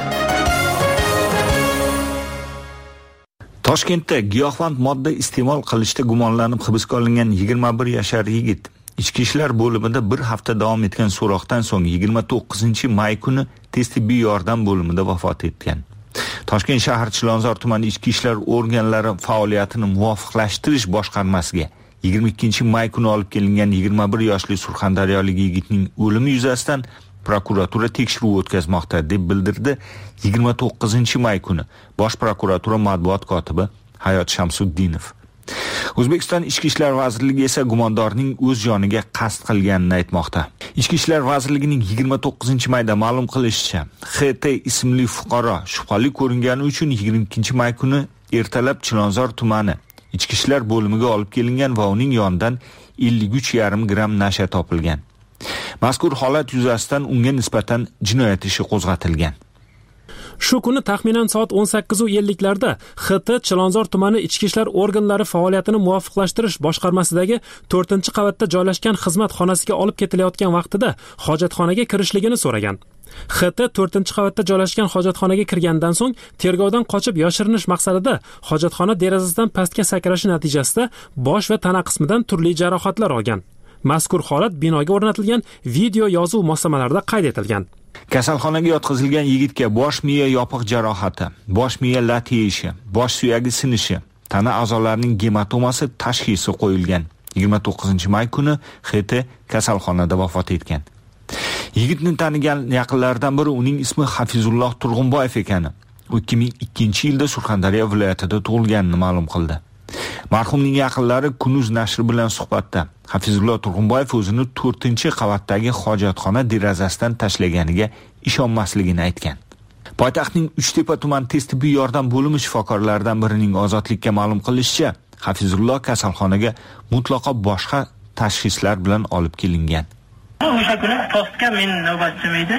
S24: Toshkentda giyohvand modda iste'mol qilishda gumonlanib hibsga olingan yigirma bir yashar yigit Ichki ishlar bo'limida bir hafta davom etgan so'roqdan so'ng yigirma to'qqizinchi may kuni tez tibbiy yordam bo'limida vafot etgan. Toshkent shahar Chilonzor tumani ichki ishlar organlari faoliyatini muvofiqlashtirish boshqarmasiga yigirma ikkinchi may kuni olib kelingan yigirma bir yoshli surxondaryolik yigitning o'limi yuzasidan prokuratura tekshiruv o'tkazmoqda deb bildirdi yigirma to'qqizinchi may kuni Bosh prokuratura matbuot kotibi Hayot Shamsuddinov. O'zbekiston Ichki ishlar vazirligi esa gumondorning o'z joniga qasd qilganini aytmoqda. Ichki ishlar vazirligining yigirma to'qqizinchi mayda ma'lum qilishicha, X T ismli fuqaro shubhali ko'ringani uchun yigirma ikkinchi may kuni ertalab Chilonzor tumani ichki ishlar bo'limiga olib kelingan va uning yonidan ellik uch yarim gramm nasha topilgan. Mazkur holat yuzasidan unga nisbatan jinoyat ishi qo'zg'atilgan.
S4: Shu kuni taxminan soat o'n sakkiz ellik larda X T Chilonzor tumani ichki ishlar organlari faoliyatini muvofiqlashtirish boshqarmasidagi to'rtinchi qavatda joylashgan xizmat xonasiga olib ketilayotgan vaqtida hojatxonaga kirishligini so'ragan. X T to'rtinchi qavatda joylashgan hojatxonaga kirgandan so'ng tergovdan qochib yoshirinish maqsadida hojatxona derazasidan pastga sakrashi natijasida bosh va tana qismidan turli jarohatlar olgan. Mazkur holat binoga o'rnatilgan video yozuv moslamalarida qayd etilgan.
S24: Kasalxonaga yotqizilgan yigitga bosh miya yopiq jarohati, bosh miya lat yeyishi, bosh suyagi sinishi, tana a'zolarining gematomasi tashxisi qo'yilgan. yigirma to'qqizinchi may kuni X T kasalxonada vafot etgan. Yigitni tanigan yaqinlaridan biri uning ismi Hafizulloh Turg'unboyev ekani. U ikki ming ikkinchi yilda Surxondaryo viloyatida tug'ilganini ma'lum qildi. Marhumning yaqinlari Kunuz nashri bilan suhbatda Hafizulloh Turg'unboyev o'zini to'rtinchi qavatdagi hojatxona derazasidan tashlaganiga ishonmasligini aytgan. Poytaxtning Uchtepa tuman tez tibbiy yordam bo'limi shifokorlaridan birining Ozodlikka ma'lum qilishicha, Hafizulloh kasalxonaga mutlaqo boshqa tashxislar bilan olib kelingan.
S25: O'sha kuni postga men navbatchim edi.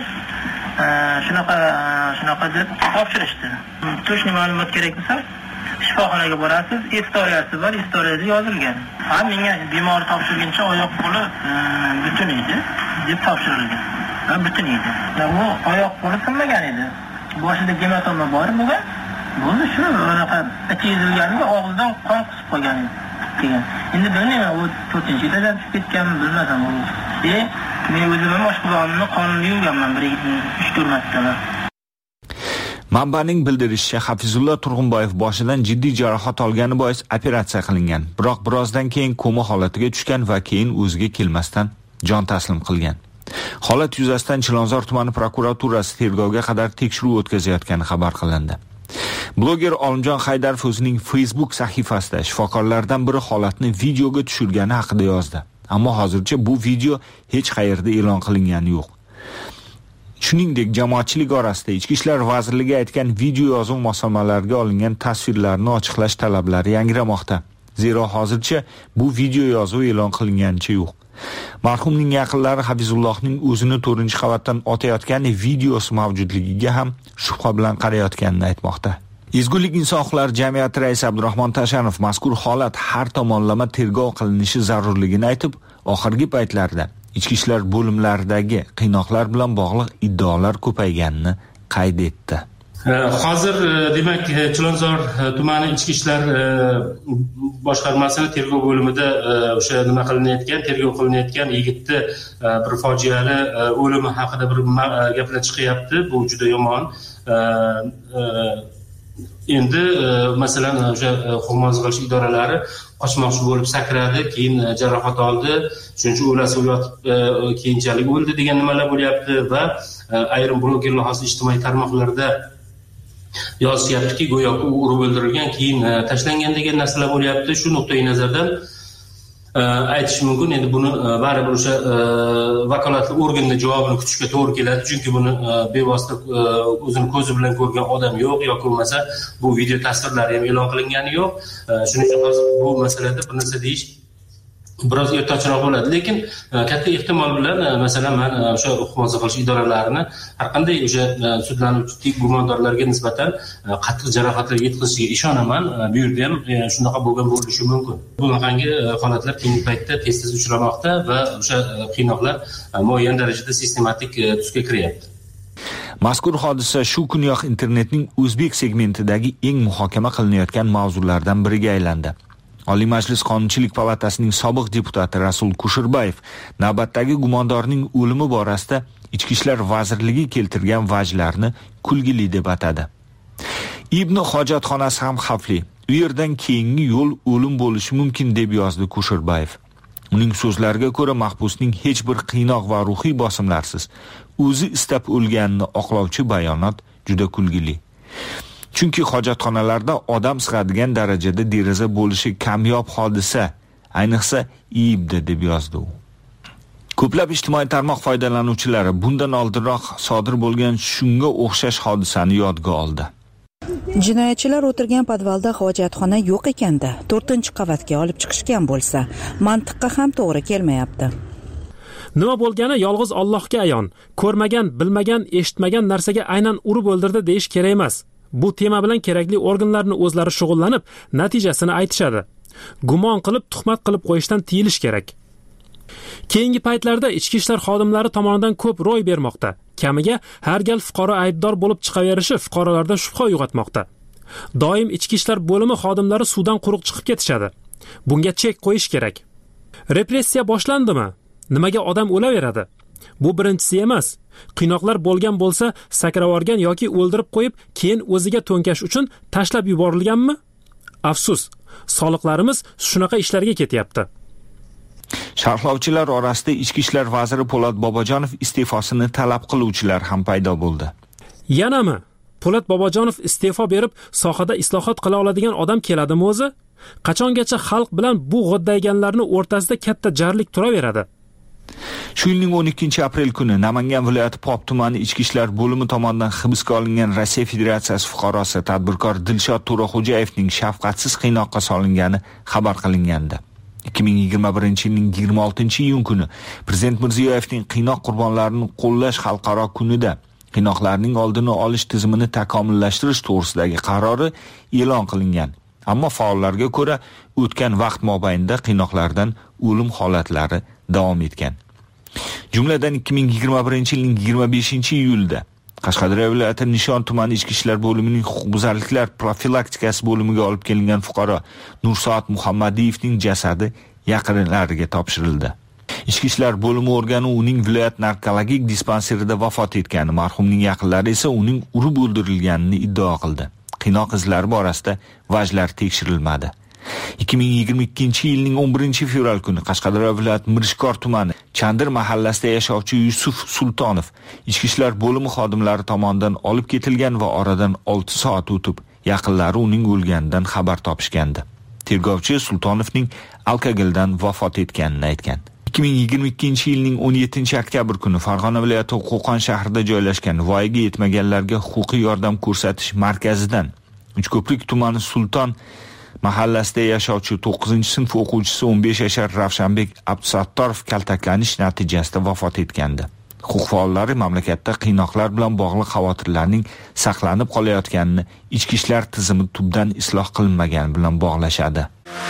S25: Shunaqa shunaqa deb topshirishdi. To'shni ma'lumot kerak bo'lsa, shifoxonaga borasiz, istoriyasi bor, istoriyada yozilgan. Ha, menga bemor topshirguncha oyoq qo'li butun edi deb topshirilgan. Va butun edi. U oyoq qo'li sinmagan edi. Boshida gematoma bor bo'lgan. Bu shu unaqa ichizilganiga og'izdan qon qisib qolgan degan. Endi bilmayman, u to'rtinchi yilda chiqib ketganmi, bilmasam u. E, men o'zim ham oshqozonimni qonli yuvganman bir uch to'rt marta.
S24: Manbaning bildirishicha, Hafizulloh Turg'unboyev boshidan jiddiy jarohat olgani bois operatsiya qilingan. Biroq birozdan keyin koma holatiga tushgan va keyin o'ziga kelmasdan jon taslim qilgan. Holat yuzasidan Chilonzor tumani prokuraturasi tergovga qadar tekshiruv o'tkazayotgani xabar qilindi. Bloger Olimjon Haydarov o'zining Facebook sahifasida shifokorlardan biri holatni videoga tushirgani haqida yozdi. Ammo hozircha bu video hech qayerda e'lon qilingani yo'q. Shuningdek, jamoatchilik orasida Ichki ishlar vazirligi aytgan video yozuv moslamalariga olingan tasvirlarni ochiqlash talablari yangramoqda. Zero hozircha bu video yozuv e'lon qilinganicha yo'q. Marhumning yaqinlari Hafizullohning o'zini to'rtinchi qavatdan otayotgan videosi mavjudligiga ham shubha bilan qarayotganini aytmoqda. Ezgulik inson huquqlari jamiyati raisi Abdurahmon Tashanov mazkur holat har tomonlama tergov qilinishi zarurligini aytib, oxirgi paytlarda ichki ishlar bo'limlaridagi qiynoqlar bilan bog'liq iddaolar ko'payganini qayd etdi.
S7: Hozir demak Chilonzor tumani ichki ishlar boshqarmasining tergov bo'limida o'sha nima qilinayotgan, tergov qilinayotgan yigitni bir fojiali o'limi haqida bir gaplar chiqyapti. Bu juda yomon. Endi masalan o'sha huquq qilish idoralari qochmoqchi bo'lib sakradi, keyin jarohat oldi, shuncha o'lasi yotib keyinchalik o'ldi degan nimalar bo'lyapti va ayrim blogerlar hozir ijtimoiy tarmoqlarda yozishyaptiki, go'yo u urib o'ldirilgan, keyin tashlangan degan narsalar bo'lyapti. Shu nuqtai nazardan aytish mumkin, endi buni baribir o'sha vakolatli organning javobini kutishga to'g'ri keladi, chunki buni bevosita o'zini ko'zi bilan ko'rgan odam yo'q yoki bo'lmasa bu video tasvirlari ham e'lon qilingani yo'q. Shuning uchun hozir bu masalada bir narsa deyish biroz ertaroq bo'ladi, lekin katta ehtimol bilan masalan men o'sha huquq qilish idoralarini har qanday o'sha sudlanuvchi gumondorlarga nisbatan qattiq jarohatlar yetkazishiga ishonaman. Bu yerda ham shunaqa bo'lgan bo'lishi mumkin. Bunaqangi holatlar keyingi paytda tez-tez uchramoqda va o'sha qiynoqlar muayyan darajada sistematik tusga kiryapti.
S24: Mazkur hodisa shu kunyoq internetning o'zbek segmentidagi eng muhokama qilinayotgan mavzulardan biriga aylandi. Oliy Majlis Qonunchilik palatasining sobiq deputati Rasul Kushirbayev navbatdagi gumondorning o'limi borasida Ichki ishlar vazirligi keltirgan vajlarni kulgili deb atadi. Ibn hojatxonasi ham xavfli. U yerdan keyingi yo'l o'lim bo'lishi mumkin deb yozdi Kushirbayev. Uning so'zlariga ko'ra mahbusning hech bir qiynoq va ruhiy bosimlarsiz o'zi istab o'lganini oqlovchi bayonot juda kulgili. Chunki hojatxonalarda odam sig'adigan darajada deraza bo'lishi kamyob hodisa, ayniqsa Iibda deb yozdi u. Ko'plab ijtimoiy tarmoq foydalanuvchilari bundan oldinroq sodir bo'lgan shunga o'xshash hodisani yodga oldi.
S18: Jinoyatchilar o'tirgan podvalda hojatxona yo'q ekanda, to'rtinchi qavatga olib chiqishgan bo'lsa, mantiqqa ham to'g'ri kelmayapti.
S4: Nima bo'lgani yolg'iz Allohga ayon. Ko'rmagan, bilmagan, eshitmagan narsaga aynan urib o'ldirdi deyish kerak emas. Bu tema bilan kerakli organlarni o'zlari shug'ullanib, natijasini aytishadi. Gumon qilib, tuhmat qilib qo'yishdan tiyilish kerak. Keyingi paytlarda ichki ishlar xodimlari tomonidan ko'p ro'y bermoqda. Kamiga har gal fuqaro aybdor bo'lib chiqaverishi fuqarolarda shubha uyg'otmoqda. Doim ichki ishlar bo'limi xodimlari suvdan quruq chiqib ketishadi. Bunga chek qo'yish kerak. Repressiya boshlandimi? Nimaga odam o'laveradi? Bu birinchisi emas. Qiynoqlar bo'lgan bo'lsa, sakravorgan yoki o'ldirib qo'yib, keyin o'ziga to'nkash uchun tashlab yuborilganmi? Afsus, soliqlarimiz shunaqa ishlarga ketyapti.
S24: Sharhlovchilar orasida Ichki ishlar vaziri Po'lat Bobojonov iste'fosini talab qiluvchilar ham paydo bo'ldi.
S4: Yanami? Po'lat Bobojonov iste'fo berib, sohada islohot qila oladigan odam keladimi o'zi? Qachongacha xalq bilan bu g'oddayganlarni o'rtasida katta jarlik turaveradi?
S24: Shu yilning o'n ikkinchi aprel kuni Namangan viloyati Pop tumani ichki ishlar bo'limi tomonidan hibsga olingan Rossiya Federatsiyasi fuqarosi tadbirkor Dilshod To'raxo'jayevning shafqatsiz qiynoqqa solingani xabar qilingandi. ikki ming yigirma birinchi yilning yigirma oltinchi iyun kuni Prezident Mirziyoyevning qiynoq qurbonlarini qo'llash xalqaro kunida qiynoqlarning oldini olish tizimini takomillashtirish to'g'risidagi qarori e'lon qilingan. Ammo faollarga ko'ra o'tgan vaqt mobaynida qiynoqlardan o'lim holatlari davom etgan. Jumladan ikki ming yigirma birinchi yilning yigirma beshinchi iyulda Qashqadaryo viloyati Nishon tumani ichki ishlar bo'limining huquqbuzarliklar profilaktikasi bo'limiga olib kelingan fuqaro Nursoat Muhammadiyevning jasadi yaqinlariga topshirildi. Ichki ishlar bo'limi organi uning viloyat narkologik dispanserida vafot etgani, marhumning yaqinlari esa uning urib o'ldirilganini iddao qildi. Qiynoq izlari borasida vajlar tekshirilmadi. ikki ming yigirma ikkinchi yilning o'n birinchi fevral kuni Qashqadaryo viloyati Mirishkor tumani Chandir mahallasida yashovchi Yusuf Sultonov ichki ishlar bo'limi xodimlari tomonidan olib ketilgan va oradan olti soat o'tib yaqinlari uning o'lganidan xabar topishgandi. Tergovchi Sultonovning alkogoldan vafot etganini aytgan. ikki ming yigirma ikkinchi yilning o'n yettinchi oktyabr kuni Farg'ona viloyati Qo'qon shahrida joylashgan voyaga yetmaganlarga huquqiy yordam ko'rsatish markazidan Uchko'prik tumani Sulton mahallasida yashovchi to'qqizinchi sinf o'quvchisi o'n besh yashar Ravshanbek Abdusattorov kaltaklanish natijasida vafot etgandi. Huquq faollari mamlakatda qiynoqlar bilan bog'liq xavotirlarning saqlanib qolayotganini ichki ishlar tizimi tubdan isloh qilinmagani bilan bog'lashadi.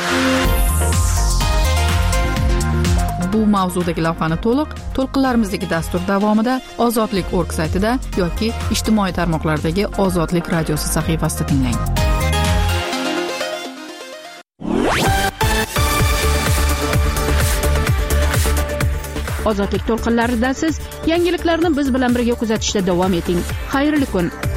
S3: Bu mavzudagi lavhani to'liq to'lqinlarimizdagi dastur davomida Ozodlik nokta org saytida yoki ijtimoiy tarmoqlardagi Ozodlik radiosi sahifasida tinglang.
S1: Ozodlik to'lqinlarida siz yangiliklarni biz bilan birga kuzatishda davom eting. Xayrli kun.